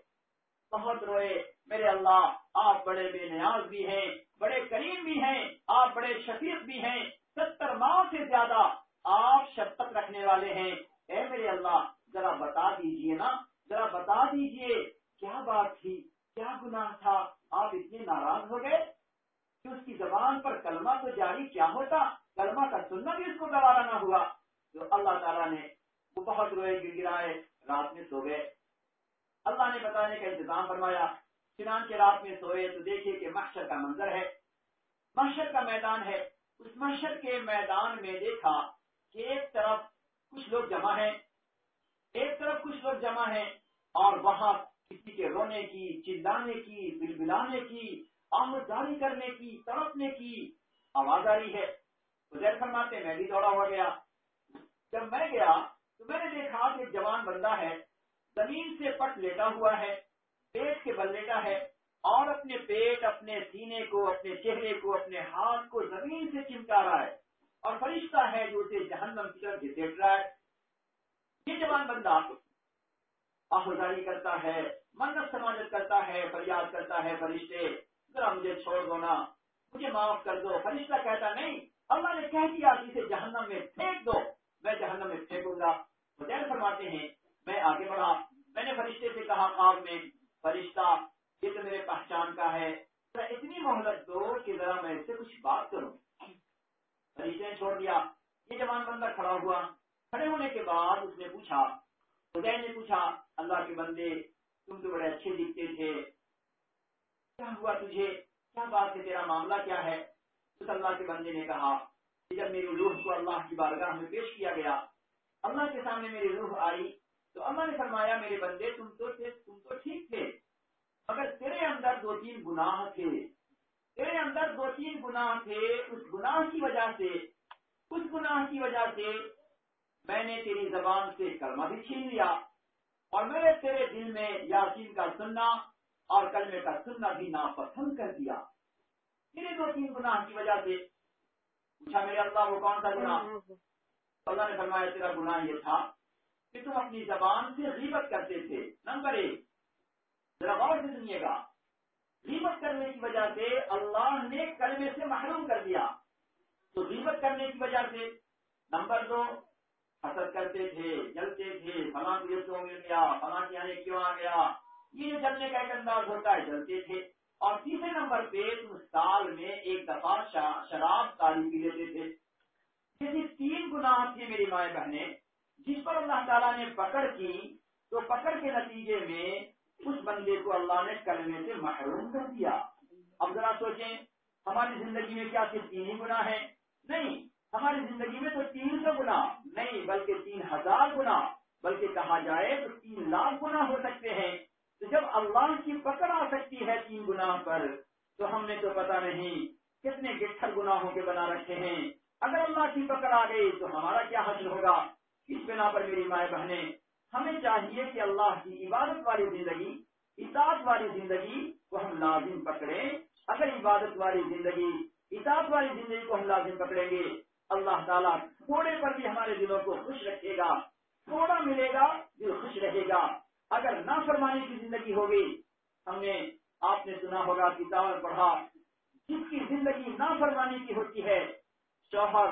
S1: بہت روئے میرے اللہ آپ بڑے بے نیاز بھی ہیں، بڑے کریم بھی ہیں، آپ بڑے شفیق بھی ہیں، 70 ماؤں سے زیادہ آپ شفقت رکھنے والے ہیں. اے میرے اللہ ذرا بتا دیجئے نا، ذرا بتا دیجئے کیا بات تھی، کیا گناہ تھا، آپ اتنے ناراض ہو گئے کہ اس کی زبان پر کلمہ تو جاری کیا ہوتا، کلمہ کا سننا بھی اس کو گوارا نہ ہوا. تو اللہ تعالیٰ نے وہ بہت روئے، گر گرائے، رات میں سو گئے. اللہ نے بتانے کا انتظام فرمایا. چنانچہ رات میں سوئے تو دیکھیے کہ محشر کا منظر ہے، محشر کا میدان ہے. اس محشر کے میدان میں دیکھا کہ ایک طرف کچھ لوگ جمع ہیں، ایک طرف کچھ لوگ جمع ہیں، اور وہاں کسی کے رونے کی، چلانے کی، بلبلانے کی، آمدزاری کرنے کی، تڑپنے کی آواز آ رہی ہے. حذیفہ فرماتے میں بھی دوڑا ہوا گیا. جب میں گیا تو میں نے دیکھا کہ ایک جوان بندہ ہے، زمین سے پٹ لیٹا ہوا ہے، پیٹ کے بل لیٹا ہے، اور اپنے پیٹ، اپنے سینے کو، اپنے چہرے کو، اپنے ہاتھ کو زمین سے چمٹا رہا ہے، اور فرشتہ ہے جو اسے جہنم کی طرف گھسیٹ رہا ہے. یہ جوان بندہ آہوزاری کرتا ہے، منت سماجت کرتا ہے، فریاد کرتا ہے فرشتے ذرا مجھے چھوڑ دو نا، مجھے معاف کر دو. فرشتہ کہتا نہیں، اللہ نے کہہ دیا کہ اسے جہنم میں پھینک دو، میں جہنم میں پھینکوں گا. حذیفہ فرماتے ہیں میں آگے بڑھا، میں نے فرشتے سے کہا خواب میں فرشتہ یہ تو میرے پہچان کا ہے، ذرا اتنی مہلت دو کہ ذرا میں اس سے کچھ بات کروں. فرشتے نے چھوڑ دیا. یہ جوان بندہ کھڑا ہوا. کھڑے ہونے کے بعد اس نے پوچھا، حذیفہ نے پوچھا اللہ کے بندے تم تو بڑے اچھے دکھتے تھے، کیا ہوا تجھے، کیا بات ہے، تیرا معاملہ کیا ہے؟ اس اللہ کے بندے نے کہا کہ جب میری روح کو اللہ کی بارگاہ میں پیش کیا گیا، اللہ کے سامنے میری روح آئی تو اللہ نے فرمایا میرے بندے تم تو ٹھیک تھے، مگر تیرے اندر 2-3 گناہ تھے، تیرے اندر 2-3 گناہ تھے. اس گناہ کی وجہ سے میں نے تیری زبان سے کلمہ بھی چھین لیا، اور میں نے تیرے دل میں یاسین کا سننا اور کلمے کا سننا بھی ناپسند کر دیا. تیرے 2-3 گناہ کی وجہ سے. پوچھا میرے اللہ وہ کون سا گناہ؟ اللہ نے فرمایا تیرا گناہ یہ تھا کہ تم اپنی زبان سے غیبت کرتے تھے. نمبر 1 ذرا غور سے سنیے گا، غیبت کرنے کی وجہ سے اللہ نے کلمے سے محروم کر دیا. تو غیبت کرنے کی وجہ سے. نمبر 2 حسد کرتے تھے، جلتے تھے، فلاں کو یہ کیوں مل گیا، فلاں کے یہاں کیوں آ گیا. یہ جلنے کا ایک انداز ہوتا ہے، جلتے تھے. اور تیسرے نمبر پہ تم سال میں ایک دفعہ شراب تاری پی لیتے تھے. یہ 3 گناہ تھے میری مائیں بہنیں جس پر اللہ تعالیٰ نے پکڑ کی، تو پکڑ کے نتیجے میں اس بندے کو اللہ نے کلمے سے محروم کر دیا. اب ذرا سوچیں ہماری زندگی میں کیا صرف 3 ہی گناہ ہیں؟ نہیں، ہماری زندگی میں تو 300 گناہ نہیں بلکہ 3000 گناہ، بلکہ کہا جائے تو 3 لاکھ گناہ ہو سکتے ہیں. تو جب اللہ کی پکڑ آ سکتی ہے 3 گناہ پر، تو ہم نے تو پتہ نہیں کتنے گٹھر گناہوں کے بنا رکھے ہیں. اگر اللہ کی پکڑ آ گئی تو ہمارا کیا حشر ہوگا؟ اس بنا پر میری مائیں بہنیں ہمیں چاہیے کہ اللہ کی عبادت والی زندگی، اطاعت والی زندگی کو ہم لازم پکڑیں. اگر عبادت والی زندگی، اطاعت والی زندگی کو ہم لازم پکڑیں گے، اللہ تعالیٰ تھوڑے پر بھی ہمارے دلوں کو خوش رکھے گا. تھوڑا ملے گا دل خوش رہے گا. اگر نافرمانی کی زندگی ہوگی، آپ نے سنا ہوگا، کتاب میں پڑھا، جس کی زندگی نافرمانی کی ہوتی ہے، شوہر،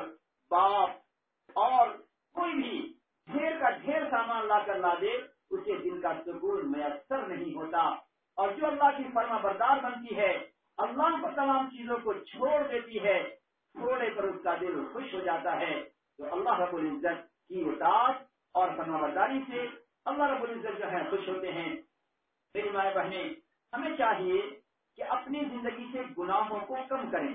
S1: باپ اور کوئی بھی ڈھیر کا ڈھیر سامان لا کر لا دے، اسے دل کا سکون میسر نہیں ہوتا. اور جو اللہ کی فرما بردار بنتی ہے، اللہ کو تمام چیزوں کو چھوڑ دیتی ہے، تھوڑے پر اس کا دل خوش ہو جاتا ہے. تو اللہ رب العزت کی اطاعت اور فرما برداری سے اللہ رب العزت جو ہے خوش ہوتے ہیں. میری مائیں بہنیں ہمیں چاہیے کہ اپنی زندگی سے گناہوں کو کم کریں.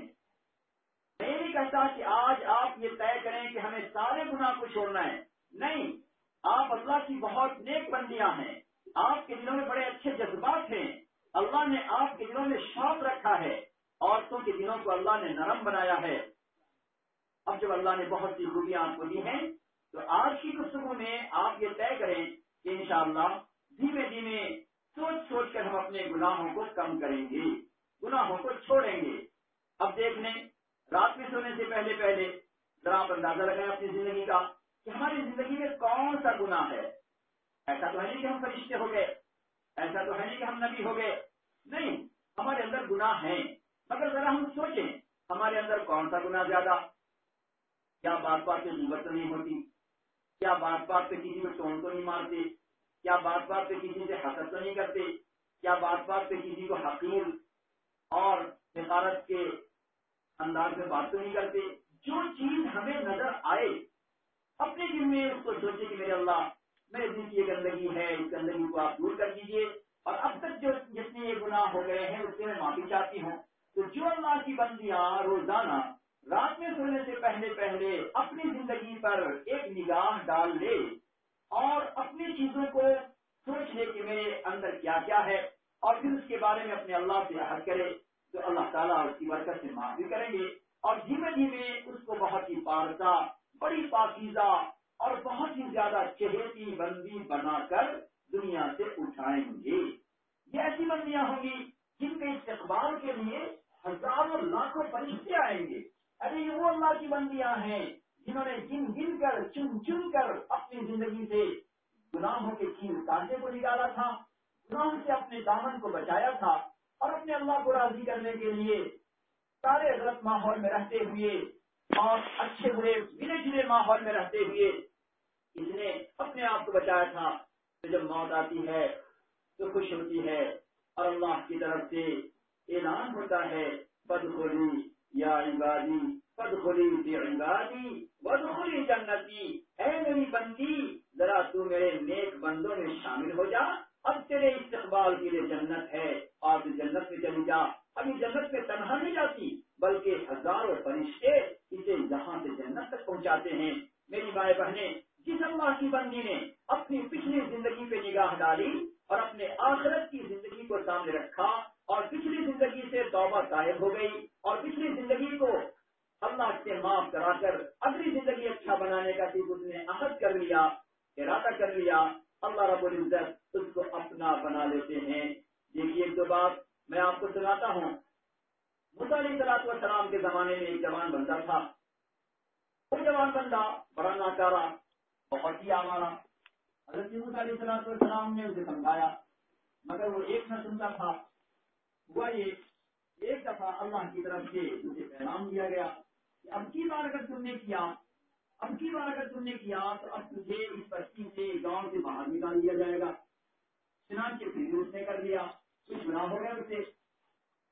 S1: میں نہیں کہتا کہ آج آپ یہ طے کریں کہ ہمیں سارے گناہ کو چھوڑنا ہے. نہیں، آپ اللہ کی بہت نیک بندیاں ہیں، آپ کے دلوں میں بڑے اچھے جذبات ہیں. اللہ نے آپ کے دلوں میں شوق رکھا ہے، عورتوں کے دلوں کو اللہ نے نرم بنایا ہے. اب جب اللہ نے بہت سی خوبیاں آپ کو دی ہیں، تو آج کی گفتگو میں آپ یہ طے کریں کہ انشاءاللہ دھیمے دھیمے سوچ سوچ کر ہم اپنے گناہوں کو کم کریں گے، گناہوں کو چھوڑیں گے. اب دیکھ لیں، رات میں سونے سے پہلے ذرا آپ اندازہ لگائیں اپنی زندگی کا کہ ہماری زندگی میں کون سا گناہ ہے. ایسا تو ہے نہیں کہ ہم فرشتے ہو گئے، ایسا تو ہے نہیں کہ ہم نبی ہو گئے. نہیں، ہمارے اندر گناہ ہیں، مگر ذرا ہم سوچیں ہمارے اندر کون سا گناہ زیادہ. کیا بات بات پہ غیبت تو نہیں ہوتی؟ کیا بات بات پہ کسی کو ٹون تو نہیں مارتے؟ کیا بات بات پہ کسی سے حسد تو نہیں کرتے؟ کیا بات بات پہ کسی کو حقیر اور حقارت کے انداز میں بات تو نہیں کرتے؟ جو چیز ہمیں نظر آئے اپنے دل میں اس کو سوچے کہ میرے اللہ، میرے دل کی یہ گندگی ہے، اس گندگی کو آپ دور کر دیجیے. اور اب تک جو جتنے یہ گناہ ہو گئے ہیں اس سے میں معافی چاہتی ہوں. تو جو اللہ کی بندیاں روزانہ رات میں سونے سے پہلے اپنی زندگی پر ایک نگاہ ڈال لے اور اپنی چیزوں کو سوچ لے کہ میرے اندر کیا کیا ہے، اور پھر اس کے بارے میں اپنے اللہ سے عہد کرے، تو اللہ تعالیٰ اس کی برکت سے معافی کریں گے. اور دھیمے دھیمے اس کو بہت ہی پارسا، بڑی پاکیزہ اور بہت ہی زیادہ چہیتی بندی بنا کر دنیا سے اٹھائیں گے. یہ ایسی بندیاں ہوں گی جن کے استقبال کے لیے ہزاروں لاکھوں فرشتے آئیں گے. ارے یہ وہ اللہ کی بندیاں ہیں جنہوں نے گن گن کر چن کر اپنی زندگی سے گناہوں کے کیل کانٹے کو نکالا تھا، گناہوں سے اپنے دامن کو بچایا تھا، اور اپنے اللہ کو راضی کرنے کے لیے سارے غلط ماحول میں رہتے ہوئے اور اچھے برے ملے جلے ماحول میں رہتے ہوئے اس نے اپنے آپ کو بچایا تھا. تو جب موت آتی ہے تو خوش ہوتی ہے اور اللہ کی طرف سے اعلان ہوتا ہے، فادخلی یا عبادی فادخلی فی عبادی وادخلی جنتی. اے میری بندی، ذرا تو میرے نیک بندوں میں شامل ہو جا. اب تیرے استقبال کے لیے جنت ہے اور تو جنت میں چلی جا. ابھی جنت میں تنہا نہیں جاتی بلکہ ہزاروں فرشتے اسے یہاں سے جنت تک پہنچاتے ہیں. میری مائیں بہنیں، جس اللہ کی بندی نے اپنی پچھلی زندگی پہ نگاہ ڈالی اور اپنے آخرت کی زندگی کو سامنے رکھا اور پچھلی زندگی سے توبہ طائب ہو گئی اور پچھلی زندگی کو اللہ سے معاف کرا کر اگلی زندگی اچھا بنانے کا صرف اس نے عہد کر لیا، ارادہ کر لیا، اللہ رب العزت اس کو اپنا بنا لیتے ہیں. دیکھیے ایک دو بات میں آپ کو سناتا ہوں. موسیٰ علیہ السلام کے زمانے میں ایک جوان بندہ تھا. وہ جوان بندہ بڑا ناکارا، بہت ہی آوارہ. حضرت موسیٰ علیہ السلام نے اسے سمجھایا مگر وہ ایک نہ سنتا تھا. ہوا یہ ایک دفعہ اللہ کی طرف سے اسے پیغام دیا گیا کہ اب کی بار اگر تم نے کیا تو اب تجھے اس بستی سے گاؤں سے باہر نکال دیا جائے گا. چنانچہ پھر اس نے کر دیا، کچھ گناہ ہو گیا اسے.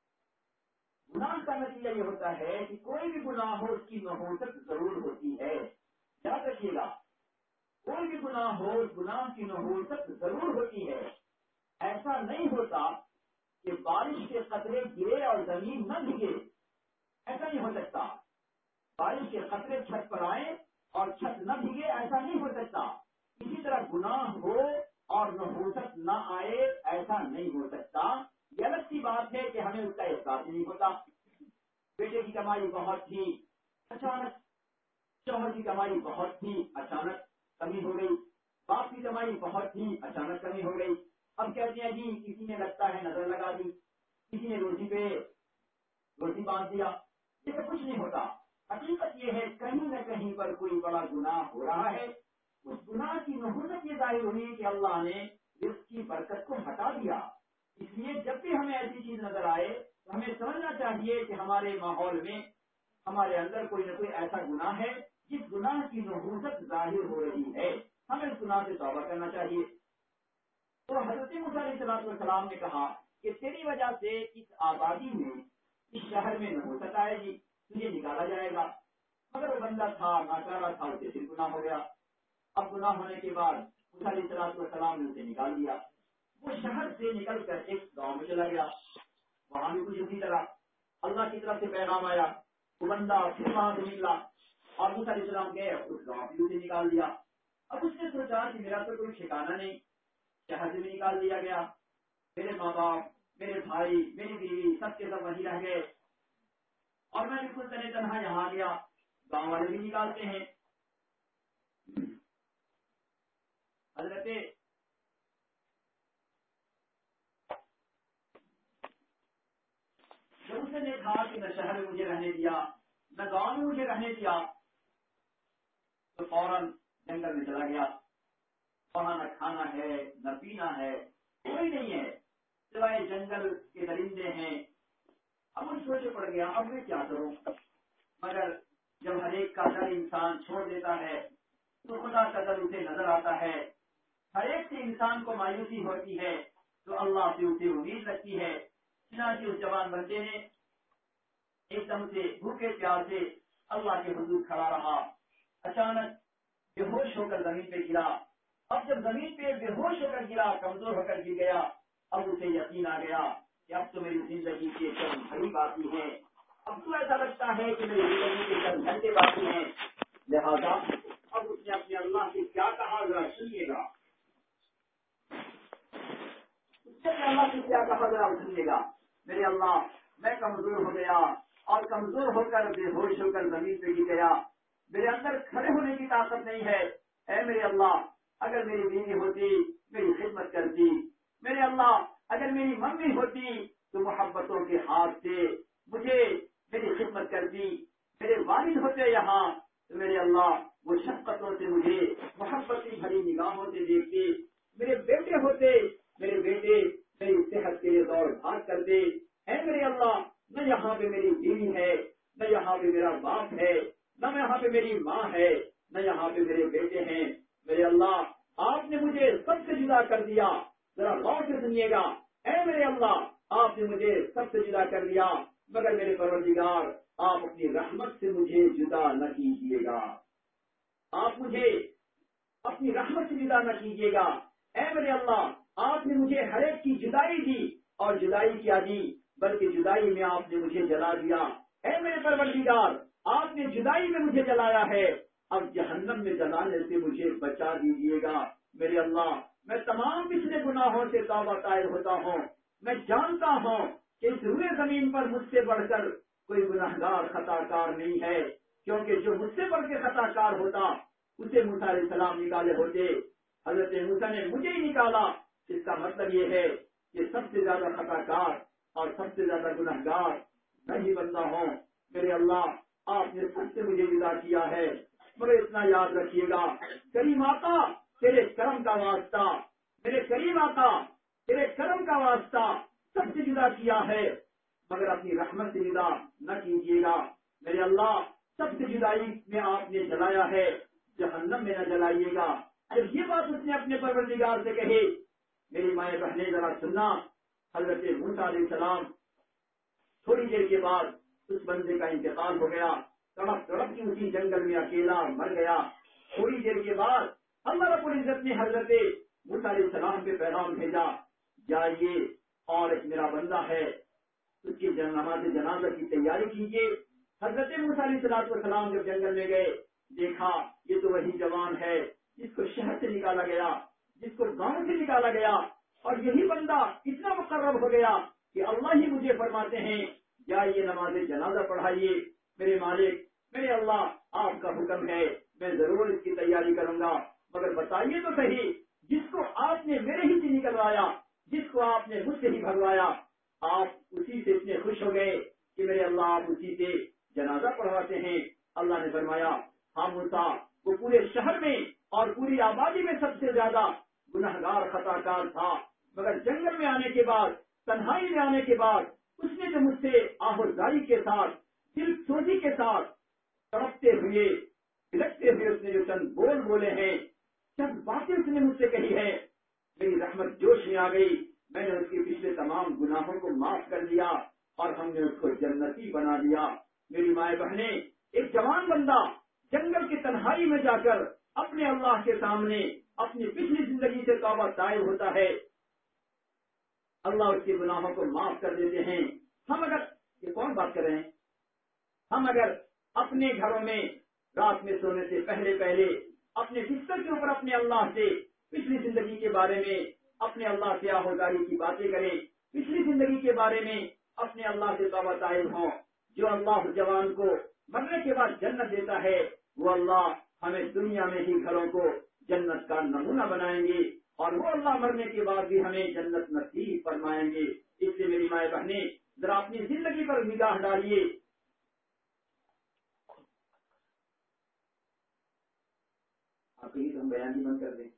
S1: گناہ کا نتیجہ یہ ہوتا ہے کہ کوئی بھی گناہ ہو اس کی نحوست ضرور ہوتی ہے. یاد رکھیے گا، کوئی بھی گناہ ہو اس گناہ کی نحوست ضرور ہوتی ہے. ایسا نہیں ہوتا کہ بارش کے قطرے گرے اور زمین نہ بھیگے، ایسا نہیں ہو سکتا. بارش کے قطرے چھت پر آئے اور چھت نہ بھیگے، ایسا نہیں ہو سکتا. اسی طرح گناہ ہو اور نحوست نہ آئے، ایسا نہیں ہو سکتا. یہ الگ سی بات ہے کہ ہمیں اس کا احساس نہیں ہوتا. بیٹے کی کمائی بہت تھی، اچانک شوہر کی کمائی بہت تھی، اچانک کمی ہو گئی. باپ کی کمائی بہت تھی، اچانک کمی ہو گئی. اب کہتے ہیں جی کسی نے لگتا ہے نظر لگا دی، کسی نے روٹی باندھ دیا. یہ تو کچھ نہیں ہوتا. حقیقت یہ ہے کہیں نہ کہیں پر کوئی بڑا گناہ ہو رہا ہے. اس گناہ کی نحوست یہ ظاہر ہوئی کہ اللہ نے رزق کی برکت کو ہٹا دیا. اس لیے جب بھی ہمیں ایسی چیز نظر آئے تو ہمیں سمجھنا چاہیے کہ ہمارے ماحول میں ہمارے اندر کوئی نہ کوئی ایسا گناہ ہے جس گناہ کی نحوست ظاہر ہو رہی ہے. ہمیں اس گناہ سے توبہ کرنا چاہیے. تو حضرت موسیٰ علیہ السلام نے کہا کہ تیری وجہ سے اس آبادی میں، اس شہر میں نحوست آئے گی، تجھے نکالا جائے گا. مگر وہ بندہ تھا، ناکارہ تھا، اسے پھر گناہ ہو گیا. اب گناہ ہونے کے بعد موسیٰ علیہ السلام نے اسے نکال دیا. وہ شہر سے نکل کر ایک گاؤں میں چلا گیا. وہاں بھی کچھ اسی طرح اللہ کی طرف سے پیغام آیا. وہ بندہ پھر وہاں سے نکلا اور موسیٰ علیہ السلام گئے، اس گاؤں بھی اسے نکال دیا. اب اس نے سوچا کہ میرا تو کوئی ٹھکانا نہیں، شہر سے بھی نکال دیا گیا، میرے ماں باپ، میرے بھائی، میری بیوی سب کے سب وہیں رہ گئے اور میں بالکل تنہا تنہا یہاں گیا. گاؤں والے بھی نکالتے ہیں. حضرت جب اس نے کہا کہ نہ شہر میں مجھے رہنے دیا، نہ گاؤں میں مجھے رہنے دیا، تو فوراً جنگل میں چلا گیا. وہاں نہ کھانا ہے، نہ پینا ہے، کوئی نہیں ہے سوائے جنگل کے درندے ہیں. اب ان سوچے پڑ گیا اب میں کیا کروں. مگر جب ہر ایک کا در انسان چھوڑ دیتا ہے تو خدا کا در اسے نظر آتا ہے. ہر ایک سے انسان کو مایوسی ہوتی ہے تو اللہ سے اسے امید رکھتی ہے. چنانچہ اس جوان بندے نے ایک دم سے بھوکے پیاسے اللہ کے حضور کھڑا رہا. اچانک بے ہوش ہو کر زمین پہ گرا. اب جب زمین پہ بے ہوش ہو کر گرا، کمزور ہو کر گر گیا، اب اسے یقین آ گیا کہ اب تو میری زندگی کے چند گھڑی باقی ہیں. اب تو ایسا لگتا ہے کہ میری زندگی کے چند گھنٹے باقی ہیں. لہذا اب اس نے اپنے اللہ سے کیا کہا ذرا سنیے گا. اس نے اللہ سے کیا کہا ذرا سنیے گا. میرے اللہ، میں کمزور ہو گیا اور کمزور ہو کر بے ہوش ہو کر زمین پہ گر گیا. میرے اندر کھڑے ہونے کی طاقت نہیں ہے. اے میرے اللہ، اگر میری بیوی ہوتی میری خدمت کرتی. میرے اللہ، اگر میری ممی ہوتی تو محبتوں کے ہاتھ سے مجھے میری خدمت کرتی. میرے والد ہوتے یہاں تو میرے اللہ وہ شفقتوں سے مجھے محبت کی بھری نگاہوں سے دیکھتے. میرے بیٹے ہوتے، میرے بیٹے میری صحت کے لیے دوڑ بھاگ کرتے. اے میرے اللہ، نہ یہاں پہ میری بیوی ہے، نہ یہاں پہ میرا باپ ہے، نہ یہاں پہ میری ماں ہے، نہ یہاں پہ میرے بیٹے ہیں. میرے اللہ، آپ نے مجھے سب سے جدا کر دیا. ذرا غور سے سنیے گا. اے میرے اللہ، آپ نے مجھے سب سے جدا کر دیا، مگر میرے پروردگار آپ اپنی رحمت سے مجھے جدا نہ کیجیے گا. آپ مجھے اپنی رحمت سے جدا نہ کیجیے گا. اے میرے اللہ، آپ نے مجھے ہر ایک کی جدائی دی اور جدائی کیا دی، بلکہ جدائی میں آپ نے مجھے جلا دیا. اے میرے پروردگار، آپ نے جدائی میں مجھے جلایا ہے، اب جہنم میں جلانے سے مجھے بچا دیجیے گا. میرے اللہ، میں تمام پچھلے گناہوں سے توبہ طائب ہوتا ہوں. میں جانتا ہوں کہ اس روئے زمین پر مجھ سے بڑھ کر کوئی گناہگار خطا کار نہیں ہے، کیونکہ جو مجھ سے بڑھ کے خطا کار ہوتا اسے موسیٰ علیہ السلام نکالے ہوتے. حضرت موسیٰ نے مجھے ہی نکالا. اس کا مطلب یہ ہے کہ سب سے زیادہ خطا کار اور سب سے زیادہ گناہگار میں ہی بنتا ہوں. میرے اللہ، آپ نے سب سے مجھے جدا کیا ہے، مگر اتنا یاد رکھیے گا، کریم آقا تیرے کرم کا واسطہ، میرے کریم آقا تیرے کرم کا واسطہ سب سے جدا کیا ہے، مگر اپنی رحمت سے جدا نہ کیجیے گا. میرے اللہ، سب سے جدائی میں آپ نے جلایا ہے، جہنم میں نہ جلائیے گا. جب یہ بات اس نے اپنے پروردگار سے کہی، میری مائیں بہنیں ذرا سننا. حضرت موسیٰ علیہ السلام تھوڑی دیر کے بعد اس بندے کا انتقال ہو گیا، تڑپ تڑپ کے اسی جنگل میں اکیلا مر گیا۔ تھوڑی دیر کے بعد اللہ رب العزت نے حضرت موسیٰ علیہ السلام پہ پیغام بھیجا، جائیے اور ایک میرا بندہ ہے، اس کی نماز جنازہ کی تیاری کیجیے۔ حضرت موسیٰ علیہ السلام جب جنگل میں گئے، دیکھا یہ تو وہی جوان ہے جس کو شہر سے نکالا گیا، جس کو گاؤں سے نکالا گیا، اور یہی بندہ اتنا مقرب ہو گیا کہ اللہ ہی مجھے فرماتے ہیں جائیے نماز جنازہ پڑھائیے۔ میرے مالک، میرے اللہ، آپ کا حکم ہے، میں ضرور اس کی تیاری کروں گا، مگر بتائیے تو صحیح، جس کو آپ نے میرے ہی سے نکلوایا، جس کو آپ نے مجھ سے ہی بھگوایا، آپ اسی سے اتنے خوش ہو گئے کہ میرے اللہ آپ اسی سے جنازہ پڑھواتے ہیں۔ اللہ نے فرمایا، ہاں موسیٰ، وہ پورے شہر میں اور پوری آبادی میں سب سے زیادہ گنہگار خطا کار تھا، مگر جنگل میں آنے کے بعد، تنہائی میں آنے کے بعد، اس نے جو مجھ سے آہوزاری کے ساتھ، دل سوزی کے ساتھ، تڑپتے ہوئے، بلکتے ہوئے اس نے جو چند بول بولے ہیں، چند باتیں اس نے مجھ سے کہی ہے، میری رحمت جوش میں آ گئی، میں نے اس کے پچھلے تمام گناہوں کو معاف کر دیا اور ہم نے اس کو جنتی بنا دیا۔ میری مائیں بہنیں، ایک جوان بندہ جنگل کی تنہائی میں جا کر اپنے اللہ کے سامنے اپنی پچھلی زندگی سے توبہ طائب ہوتا ہے، اللہ اس کے گناہوں کو معاف کر دیتے ہیں۔ ہم اگر، یہ کون بات کر رہے ہیں، ہم اگر اپنے گھروں میں رات میں سونے سے پہلے پہلے اپنے بستر کے اوپر اپنے اللہ سے پچھلی زندگی کے بارے میں، اپنے اللہ سے آہوزاری کی باتیں کریں، پچھلی زندگی کے بارے میں اپنے اللہ سے توبہ طائب ہوں، جو اللہ جوان کو مرنے کے بعد جنت دیتا ہے، وہ اللہ ہمیں دنیا میں ہی گھروں کو جنت کا نمونہ بنائیں گے، اور وہ اللہ مرنے کے بعد بھی ہمیں جنت نصیب فرمائیں گے۔ اس سے میری مائیں بہنیں، ذرا اپنی زندگی پر نگاہ ڈالیے۔ آپ کہیں ہم بیان ہی بند کر دیں،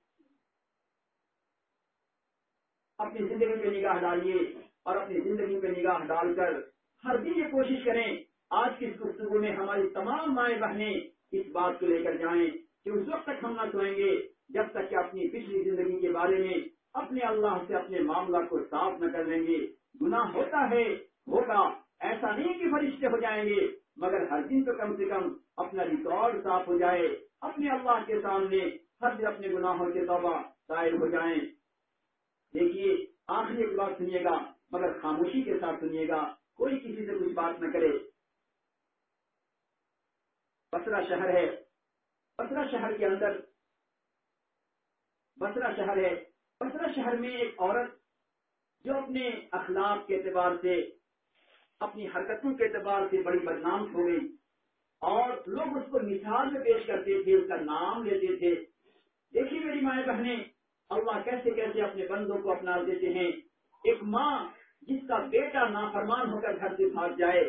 S1: اپنی زندگی پہ نگاہ ڈالیے، اور اپنی زندگی پہ نگاہ ڈال کر ہر دن یہ کوشش کریں، آج کی اس گفتگو میں ہماری تمام مائیں بہنیں اس بات کو لے کر جائیں کہ اس وقت تک ہم نہ سوئیں گے جب تک کہ اپنی پچھلی زندگی کے بارے میں اپنے اللہ سے اپنے معاملہ کو صاف نہ کر لیں گے۔ گناہ ہوتا ہے، ہوگا، ایسا نہیں کہ فرشتے ہو جائیں گے، مگر ہر دن تو کم سے کم اپنا ریکارڈ صاف ہو جائے، اپنے اللہ کے سامنے ہر دن اپنے گناہوں کے توبہ طائب ہو جائیں۔ دیکھیے، آخری ایک بات سنیے گا، مگر خاموشی کے ساتھ سنیے گا، کوئی کسی سے کچھ بات نہ کرے۔ بصرہ شہر ہے، بصرہ شہر کے اندر بصرہ شہر ہے، بصرہ شہر میں ایک عورت جو اپنے اخلاق کے اعتبار سے، اپنی حرکتوں کے اعتبار سے بڑی بدنام ہو گئی، اور لوگ اس کو مثال میں پیش کرتے تھے، اس کا نام لیتے تھے۔ دیکھیے میری مائیں بہنیں، اللہ کیسے کیسے اپنے بندوں کو اپنا دیتے ہیں۔ ایک ماں جس کا بیٹا نافرمان ہو کر گھر سے بھاگ جائے،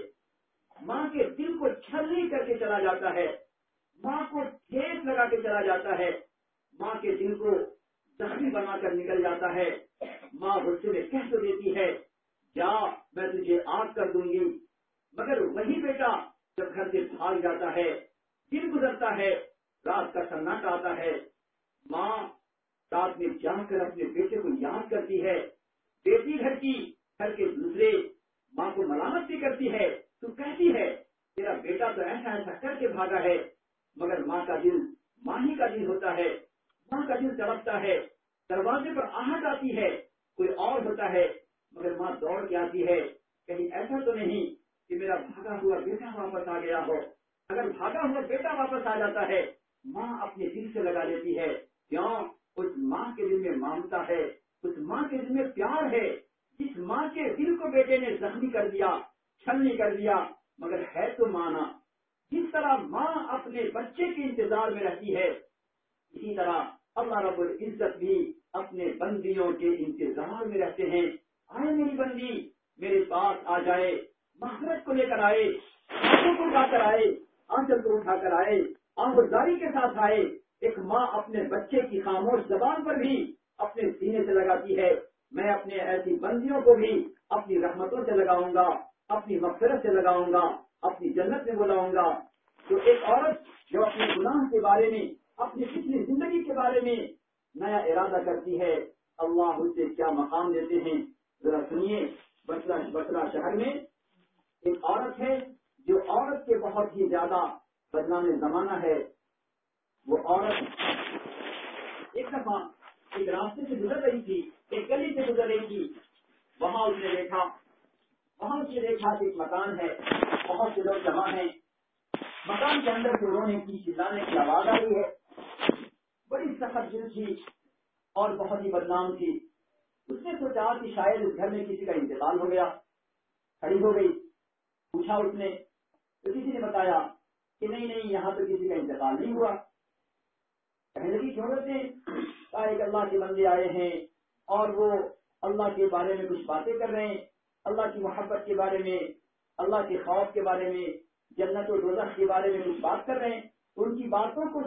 S1: ماں کے دل کو چھلنی کر کے چلا جاتا ہے، ماں کو ٹھیس لگا کے چلا جاتا ہے، ماں کے دل کو زخمی بنا کر نکل جاتا ہے۔ ماں غصے میں کہہ تو دیتی ہے، جا میں تجھے آگ کر دوں گی، مگر وہی بیٹا جب گھر سے بھاگ جاتا ہے، دن گزرتا ہے، رات کا سناٹا آتا ہے، ماں رات میں جا کر اپنے بیٹے کو یاد کرتی ہے، بیٹی گھر کی، گھر کے دوسرے ماں کو ملامت بھی کرتی ہے، تو کہتی ہے تیرا بیٹا تو ایسا ایسا کر کے بھاگا ہے، مگر ماں کا دل ماں ہی کا دل ہوتا ہے، ماں کا دل تڑپتا ہے، دروازے پر آہٹ آتی ہے، کوئی اور ہوتا ہے، مگر ماں دوڑ کے آتی ہے، کہیں ایسا تو نہیں کہ میرا بھاگا ہوا بیٹا واپس آ گیا ہو۔ اگر بھاگا ہوا بیٹا واپس آ جاتا ہے، ماں اپنے دل سے لگا لیتی ہے، کیوں؟ اس ماں کے دل میں ممتا ہے، اس ماں کے دل میں پیار ہے، جس ماں کے دل کو بیٹے نے زخمی کر دیا، چھلنی کر دیا، مگر ہے تو مانا۔ جس طرح ماں اپنے بچے کے انتظار میں رہتی ہے، اسی طرح اللہ رب العزت بھی اپنے بندیوں کے انتظار میں رہتے ہیں۔ آئے میری بندی، میرے پاس آ جائے، مغفرت کو لے کر آئے، آنکھوں کو اٹھا کر آئے، آنچل کو اٹھا کر آئے، آہوزاری کے ساتھ آئے۔ ایک ماں اپنے بچے کی خاموش زبان پر بھی اپنے سینے سے لگاتی ہے، میں اپنے ایسی بندیوں کو بھی اپنی رحمتوں سے لگاؤں گا، اپنی مغفرت سے لگاؤں گا، اپنی جنت میں بلاؤں گا۔ تو ایک عورت جو اپنے گناہ کے بارے میں، اپنی پچھلی زندگی کے بارے میں نیا ارادہ کرتی ہے، اللہ اسے کیا مقام دیتے ہیں، ذرا سنیے۔ بصرہ شہر میں ایک عورت ہے جو عورت کے بہت ہی زیادہ بدنام زمانہ ہے. وہ عورت ایک دفعہ ایک راستے سے گزر رہی تھی، ایک گلی سے گزر رہی تھی. وہاں اس نے دیکھا کہ ایک مکان ہے، بہت سے لوگ جمع ہیں. مکان کے اندر سے رونے کی چلانے کی آواز آ رہی ہے. بڑی سخت دل تھی اور بہت ہی بدنام تھی. اس نے سوچا کہ شاید اس گھر میں کسی کا انتقال ہو گیا. کھڑی ہو گئی، پوچھا اس نے تو کسی نے بتایا کہ نہیں یہاں تو کسی کا انتقال نہیں ہوا. کہنے لگی کیوں روتے ہیں؟ کہا ایک اللہ کے بندے آئے ہیں اور وہ اللہ کے بارے میں کچھ باتیں کر رہے ہیں، اللہ کی محبت کے بارے میں، اللہ کے خوف کے بارے میں، جنت و دوزخ کے بارے میں کچھ بات کر رہے ہیں. ان کی باتوں کو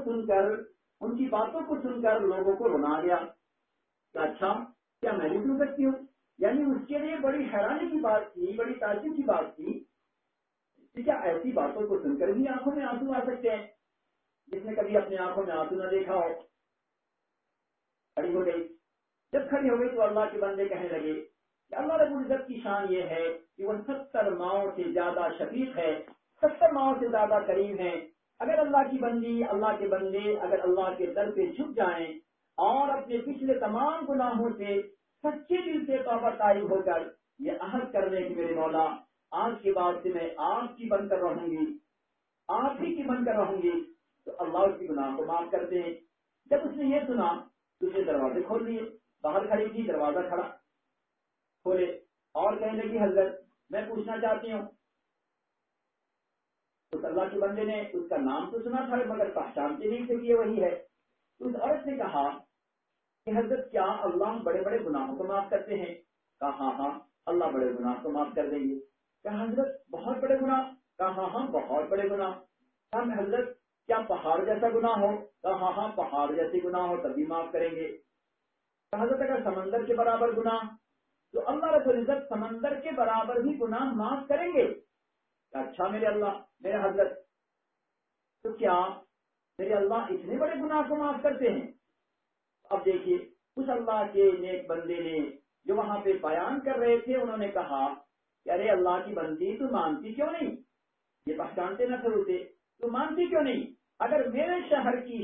S1: سن کر لوگوں کو رونا گیا. کہ اچھا کیا میں بھی سن سکتی ہوں؟ یعنی اس کے لیے بڑی حیرانی کی بات تھی، بڑی تعجب کی بات تھی کہ کیا ایسی باتوں کو سن کر بھی آنکھوں میں آنسو آ سکتے ہیں؟ جس نے کبھی اپنے آنکھوں میں آنسو نہ دیکھا ہو. کھڑی ہو گئی. جب کھڑی ہو گئی تو اللہ کے بندے کہنے لگے کہ اللہ رب العزت کی شان یہ ہے کہ وہ 70 ماؤں سے زیادہ شفیق ہے، 70 ماؤں سے زیادہ کریم ہے. اگر اللہ کی بندی، اللہ کے بندے اگر اللہ کے در پہ جھک جائیں اور اپنے پچھلے تمام گناہوں سے سچے دل سے توبہ طائب ہو کر یہ عہد کر لیں کہ میرے مولا آج کے بعد سے میں آپ کی بن کر رہوں گی، آپ ہی کی بن کر رہوں گی، تو اللہ اس کی گناہ کو معاف کرتے ہیں. جب اس نے یہ سنا تو اس نے دروازے کھول دیے. باہر کھڑی تھی، دروازہ کھڑا کھولے اور کہنے لگی حضرت میں پوچھنا چاہتی ہوں. اس اللہ کے بندے نے اس کا نام تو سنا تھا مگر پہچانتے نہیں تھے کہ یہ وہی ہے. تو اس عورت نے کہا کہ حضرت کیا اللہ بڑے بڑے گناہوں کو معاف کرتے ہیں؟ کہا ہاں اللہ بڑے گناہ کو معاف کر دیں گے. کہا حضرت بہت بڑے گناہ؟ کہا ہاں بہت بڑے گناہ. کہا حضرت کیا پہاڑ جیسا گناہ ہو؟ کہا ہاں پہاڑ جیسے گناہ ہو تب بھی معاف کریں گے. کہا حضرت اگر سمندر کے برابر گناہ تو اللہ رب العزت سمندر کے برابر بھی گناہ معاف کریں گے. اچھا میرے اللہ میرے حضرت تو کیا میرے اللہ اتنے بڑے گناہ کو معاف کرتے ہیں؟ اب دیکھیے اس اللہ کے نیک بندے نے جو وہاں پہ بیان کر رہے تھے انہوں نے کہا کہ ارے اللہ کی بندی تو مانتی کیوں نہیں؟ یہ پہچانتے نہ تھے اسے. تو مانتی کیوں نہیں؟ اگر میرے شہر کی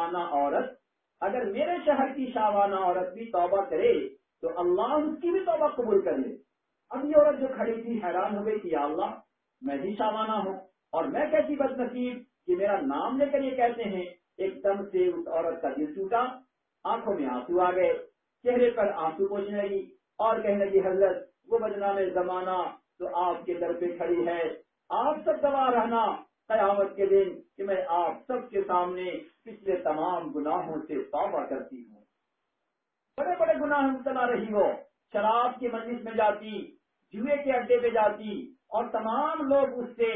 S1: شاوانہ عورت بھی توبہ کرے تو اللہ اس کی بھی توبہ قبول کر لے. اب یہ عورت جو کھڑی تھی حیران ہو گئی کہ یا اللہ میں بھی شاوانہ ہوں اور میں کیسی بد نصیب کہ میرا نام لے کر یہ کہتے ہیں. ایک دم سے اس عورت کا دل ٹوٹا، آنکھوں میں آنسو آ گئے، چہرے پر آنسو پوچھنے لگی اور کہنے لگی حضرت وہ بدنام زمانہ تو آپ کے در پہ کھڑی ہے، آپ سب گواہ رہنا قیامت کے دن کہ میں آپ سب کے سامنے پچھلے تمام گناہوں سے توبہ کرتی ہوں. بڑے بڑے گناہ مبتلا رہی ہو، شراب کی مجلس میں جاتی، جوئے کے اڈے پہ جاتی اور تمام لوگ اس سے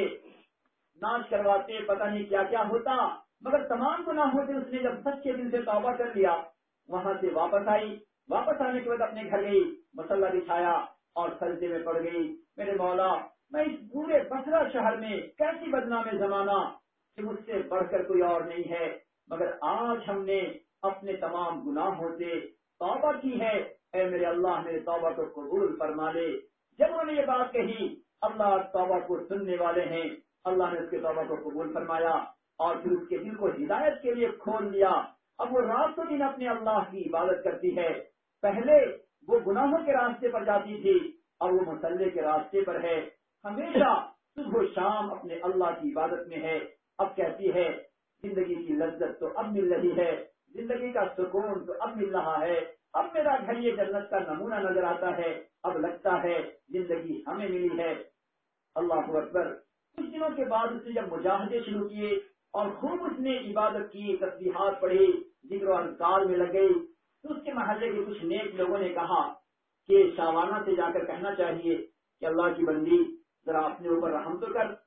S1: ناچ کرواتے، پتہ نہیں کیا کیا ہوتا، مگر تمام گناہوں سے اس نے جب سچے دل سے توبہ کر لیا وہاں سے واپس آئی. واپس آنے کے بعد اپنے گھر گئی، مصلی بچھایا اور سجدے میں پڑ گئی. میرے مولا میں اس پورے بصرہ شہر میں کیسی بدنام زمانہ کہ مجھ سے بڑھ کر کوئی اور نہیں ہے، مگر آج ہم نے اپنے تمام گناہوں سے توبہ کی ہے، اے میرے اللہ میرے توبہ کو قبول فرما لے. جب انہوں نے یہ بات کہی اللہ توبہ کو سننے والے ہیں، اللہ نے اس کے توبہ کو قبول فرمایا اور پھر اس کے دل کو ہدایت کے لیے کھول دیا. اب وہ رات و دن اپنے اللہ کی عبادت کرتی ہے. پہلے وہ گناہوں کے راستے پر جاتی تھی اور وہ مصلی کے راستے پر ہے، ہمیشہ صبح و شام اپنے اللہ کی عبادت میں ہے. اب کہتی ہے زندگی کی لذت تو اب مل رہی ہے، زندگی کا سکون تو اب مل رہا ہے، اب میرا گھر یہ جنت کا نمونہ نظر آتا ہے، اب لگتا ہے زندگی ہمیں ملی ہے. اللہ اکبر. کچھ دنوں کے بعد اس نے جب مجاہدے شروع کیے اور خوب اس نے عبادت کی، تسبیحات پڑھی، ذکر و اذکار میں لگ گئی، تو اس کے محلے کے کچھ نیک لوگوں نے کہا کہ شاوانہ سے جا کر کہنا چاہیے کہ اللہ کی بندی ذرا اپنے اوپر رحم تو کر.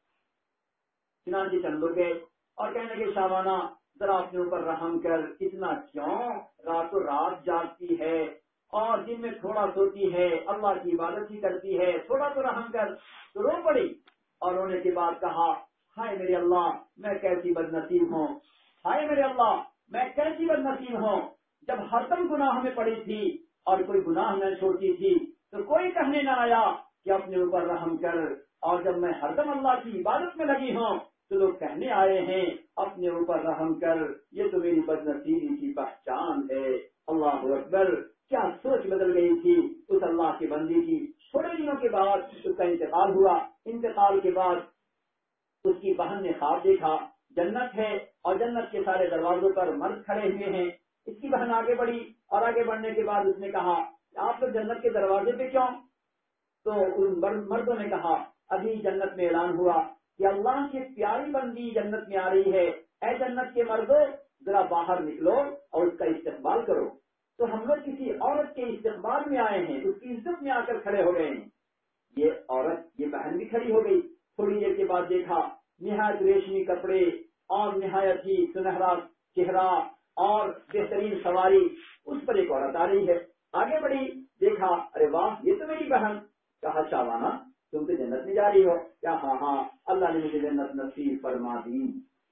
S1: چنانچہ چند لوگ گئے اور کہنے لگے شاوانہ ذرا اپنے اوپر رحم کر، اتنا کیوں راتوں رات جاگتی ہے اور دن میں تھوڑا سوتی ہے، اللہ کی عبادت ہی کرتی ہے، تھوڑا تو رحم کر. تو رو پڑی اور رونے کے بعد کہا ہائے میرے اللہ میں کیسی بد نصیب ہوں، ہائے میرے اللہ میں کیسی بد نصیب ہوں. جب ہر دم گناہ میں پڑی تھی اور کوئی گناہ نہ چھوڑتی تھی تو کوئی کہنے نہ آیا کہ اپنے اوپر رحم کر، اور جب میں ہردم اللہ کی عبادت میں لگی ہوں تو لوگ کہنے آئے ہیں اپنے اوپر رحم کر، یہ تو میری بدنصیبی کی پہچان ہے۔ اللہ اکبر، کیا سوچ بدل گئی تھی اس اللہ کی بندی کی۔ تھوڑے دنوں کے بعد اس کا انتقال ہوا۔ انتقال کے بعد اس کی بہن نے خواب دیکھا جنت ہے اور جنت کے سارے دروازوں پر مرد کھڑے ہوئے ہیں۔ اس کی بہن آگے بڑھی اور آگے بڑھنے کے بعد اس نے کہا آپ لوگ جنت کے دروازے پہ کیوں؟ تو ان مردوں نے کہا ابھی جنت میں اعلان ہوا کہ اللہ کی پیاری بندی جنت میں آ رہی ہے، اے جنت کے مردوں ذرا باہر نکلو اور اس کا استقبال کرو۔ تو ہم لوگ کسی عورت کے استقبال میں آئے ہیں، اس کی عزت میں آ کر کھڑے ہو گئے ہیں۔ یہ عورت، یہ بہن بھی کھڑی ہو گئی۔ تھوڑی دیر کے بعد دیکھا نہایت ریشمی کپڑے اور نہایت ہی سنہرا چہرہ اور بہترین سواری، اس پر ایک عورت آ رہی ہے۔ آگے بڑھی، دیکھا ارے واہ یہ تو میری بہن۔ کہا شابانہ تم تو جنت میں جا رہی ہو؟ کیا ہاں اللہ نے مجھے جنت نصیب فرما دی،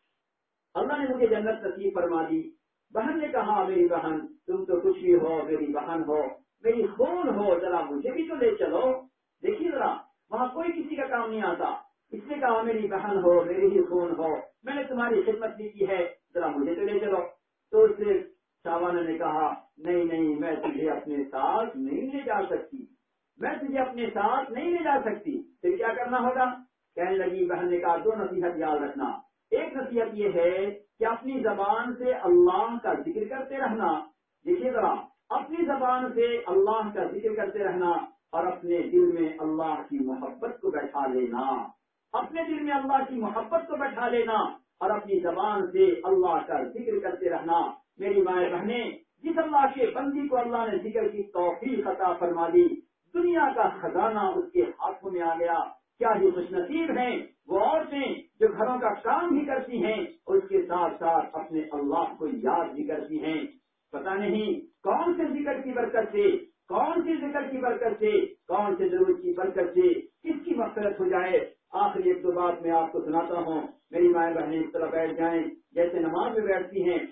S1: اللہ نے مجھے جنت نصیب فرما دی۔ بہن نے کہا میری بہن تم تو کچھ بھی ہو، میری بہن ہو، میری خون ہو، ذرا مجھے بھی تو لے چلو۔ دیکھیے ذرا وہاں کوئی کسی کا کام نہیں آتا، اس نے کہا میری بہن ہو، میری ہی خون ہو، میں نے تمہاری خدمت بھی کی ہے، ذرا مجھے تو لے چلو۔ تو اس سے شابانہ نے کہا نہیں میں تجھے اپنے ساتھ نہیں لے جا سکتی، میں تجھے اپنے ساتھ نہیں لے جا سکتی، پھر کیا کرنا ہوگا؟ کہنے لگی بہن نے کہا دو نصیحت یاد رکھنا۔ ایک نصیحت یہ ہے کہ اپنی زبان سے اللہ کا ذکر کرتے رہنا۔ دیکھیے ذرا اپنی زبان سے اللہ کا ذکر کرتے رہنا اور اپنے دل میں اللہ کی محبت کو بیٹھا لینا، اپنے دل میں اللہ کی محبت کو بیٹھا لینا اور اپنی زبان سے اللہ کا ذکر کرتے رہنا۔ میری مائیں بہنیں، جس اللہ کے بندی کو اللہ نے ذکر کی توفیق عطا فرما دی، دنیا کا خزانہ اس کے ہاتھوں میں آ گیا۔ کیا ہی خوش نصیب ہیں وہ عورتیں جو گھروں کا کام بھی کرتی ہیں اور اس کے ساتھ ساتھ اپنے اللہ کو یاد بھی کرتی ہیں۔ پتہ نہیں کون سے ذکر کی برکت سے، کون سی ذکر کی برکت سے، کون سے ضرورت کی برکت سے کس کی مغفرت ہو جائے۔ آخری ایک دو بات میں آپ کو سناتا ہوں۔ میری مائیں بہنیں اس طرح بیٹھ جائیں جیسے نماز میں بیٹھتی ہیں،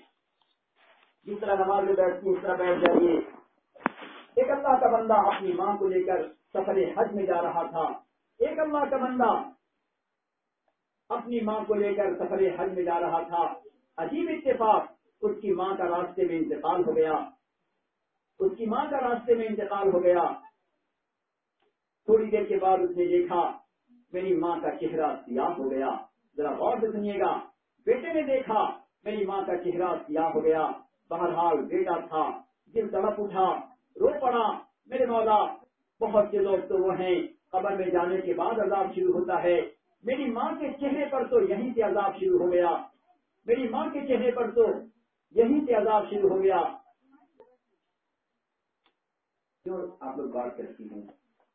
S1: جس طرح نماز میں بیٹھتی ہیں اس طرح بیٹھ جائیے۔ ایک اللہ کا بندہ اپنی ماں کو لے کر سفر حج میں جا رہا تھا۔ ایک اللہ کا بندہ اپنی ماں کو لے کر سفر حج میں جا رہا تھا۔ عجیب اتفاق، اس کی ماں کا راستے میں انتقال ہو گیا، اس کی ماں کا راستے میں انتقال ہو گیا۔ تھوڑی دیر کے بعد اس نے دیکھا میری ماں کا چہرہ سیاہ ہو گیا۔ ذرا غور سے سنیے گا، بیٹے نے دیکھا میری ماں کا چہرہ سیاہ ہو گیا۔ بہرحال بیٹا تھا، دل تڑپ اٹھا، رو پڑا میرے مولا۔ بہت سے لوگ تو وہ ہیں قبر میں جانے کے بعد عذاب شروع ہوتا ہے، میری ماں کے چہرے پر تو یہیں سے عذاب شروع ہو گیا، میری ماں کے چہرے پر تو یہیں سے عذاب شروع ہو گیا۔ کیوں آپ لوگ بات کرتی ہیں؟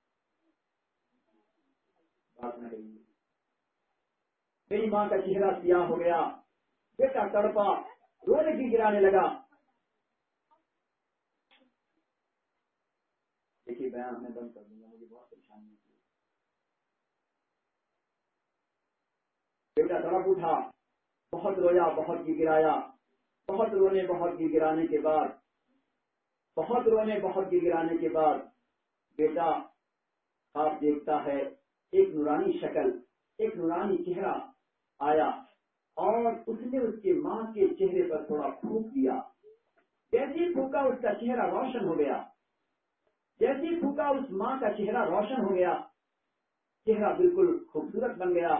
S1: بات نہ کریے۔ میری ماں کا چہرہ سیاہ ہو گیا، بیٹا تڑپا، رونے کی گرانے لگا۔ دیکھیے بیان میں بند کر دوں گا، مجھے بہت پریشانی ہوتی ہے۔ بیٹا تڑپ اٹھا، بہت رویا، بہت گی گرایا، بہت رونے بہت گی گرانے کے بعد، بہت رونے بہت گی گرانے کے بعد بیٹا خواب دیکھتا ہے، ایک نورانی شکل، ایک نورانی چہرہ آیا اور اس نے اس کے ماں کے چہرے پر تھوڑا پھونک دیا۔ جیسے ہی پھونکا اس کا چہرہ روشن ہو گیا، جیسے ہی پھونکا اس ماں کا چہرہ روشن ہو گیا، چہرہ بالکل خوبصورت بن گیا۔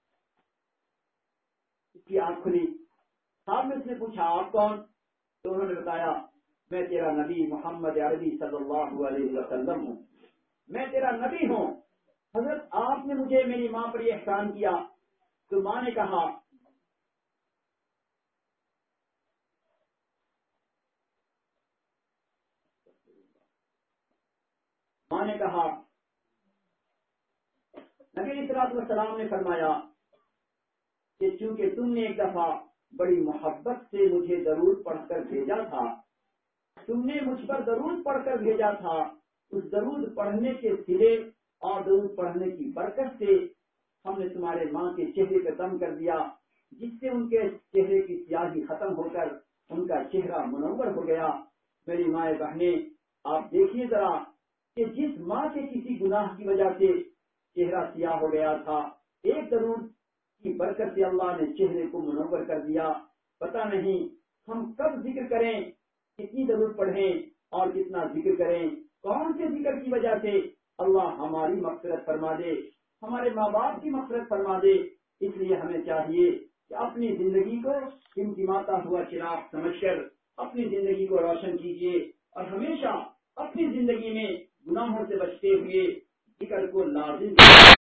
S1: اس کی آنکھ کھلی، صاحب نے اس نے پوچھا آپ کون؟ تو انہوں نے بتایا میں تیرا نبی محمد عربی صلی اللہ علیہ وسلم ہوں، میں تیرا نبی ہوں۔ حضرت آپ نے مجھے میری ماں پر یہ احسان کیا۔ تو ماں نے کہا نبی علیہ الصلوۃ والسلام نے فرمایا کہ چونکہ تم نے ایک دفعہ بڑی محبت سے مجھے درود پڑھ کر بھیجا تھا، تم نے مجھ پر درود پڑھ کر بھیجا تھا، اس درود پڑھنے کے سلے اور درود پڑھنے کی برکت سے ہم نے تمہارے ماں کے چہرے پہ دم کر دیا، جس سے ان کے چہرے کی سیاہی ختم ہو کر ان کا چہرہ منور ہو گیا۔ میری مائیں بہنیں، آپ دیکھیے ذرا کہ جس ماں کے کسی گناہ کی وجہ سے چہرہ سیاہ ہو گیا تھا، ایک درود کی برکت سے اللہ نے چہرے کو منور کر دیا. پتہ نہیں ہم کب ذکر کریں، کتنی درود پڑھیں اور کتنا ذکر کریں، کون سے ذکر کی وجہ سے اللہ ہماری مغفرت فرما دے، ہمارے ماں باپ کی مغفرت فرما دے. اس لیے ہمیں چاہیے کہ اپنی زندگی کو ٹمٹماتا ہوا چراغ سمجھ کر اپنی زندگی کو روشن کیجیے اور ہمیشہ اپنی زندگی میں گناہوں سے بچتے ہوئے ذکر کو لازم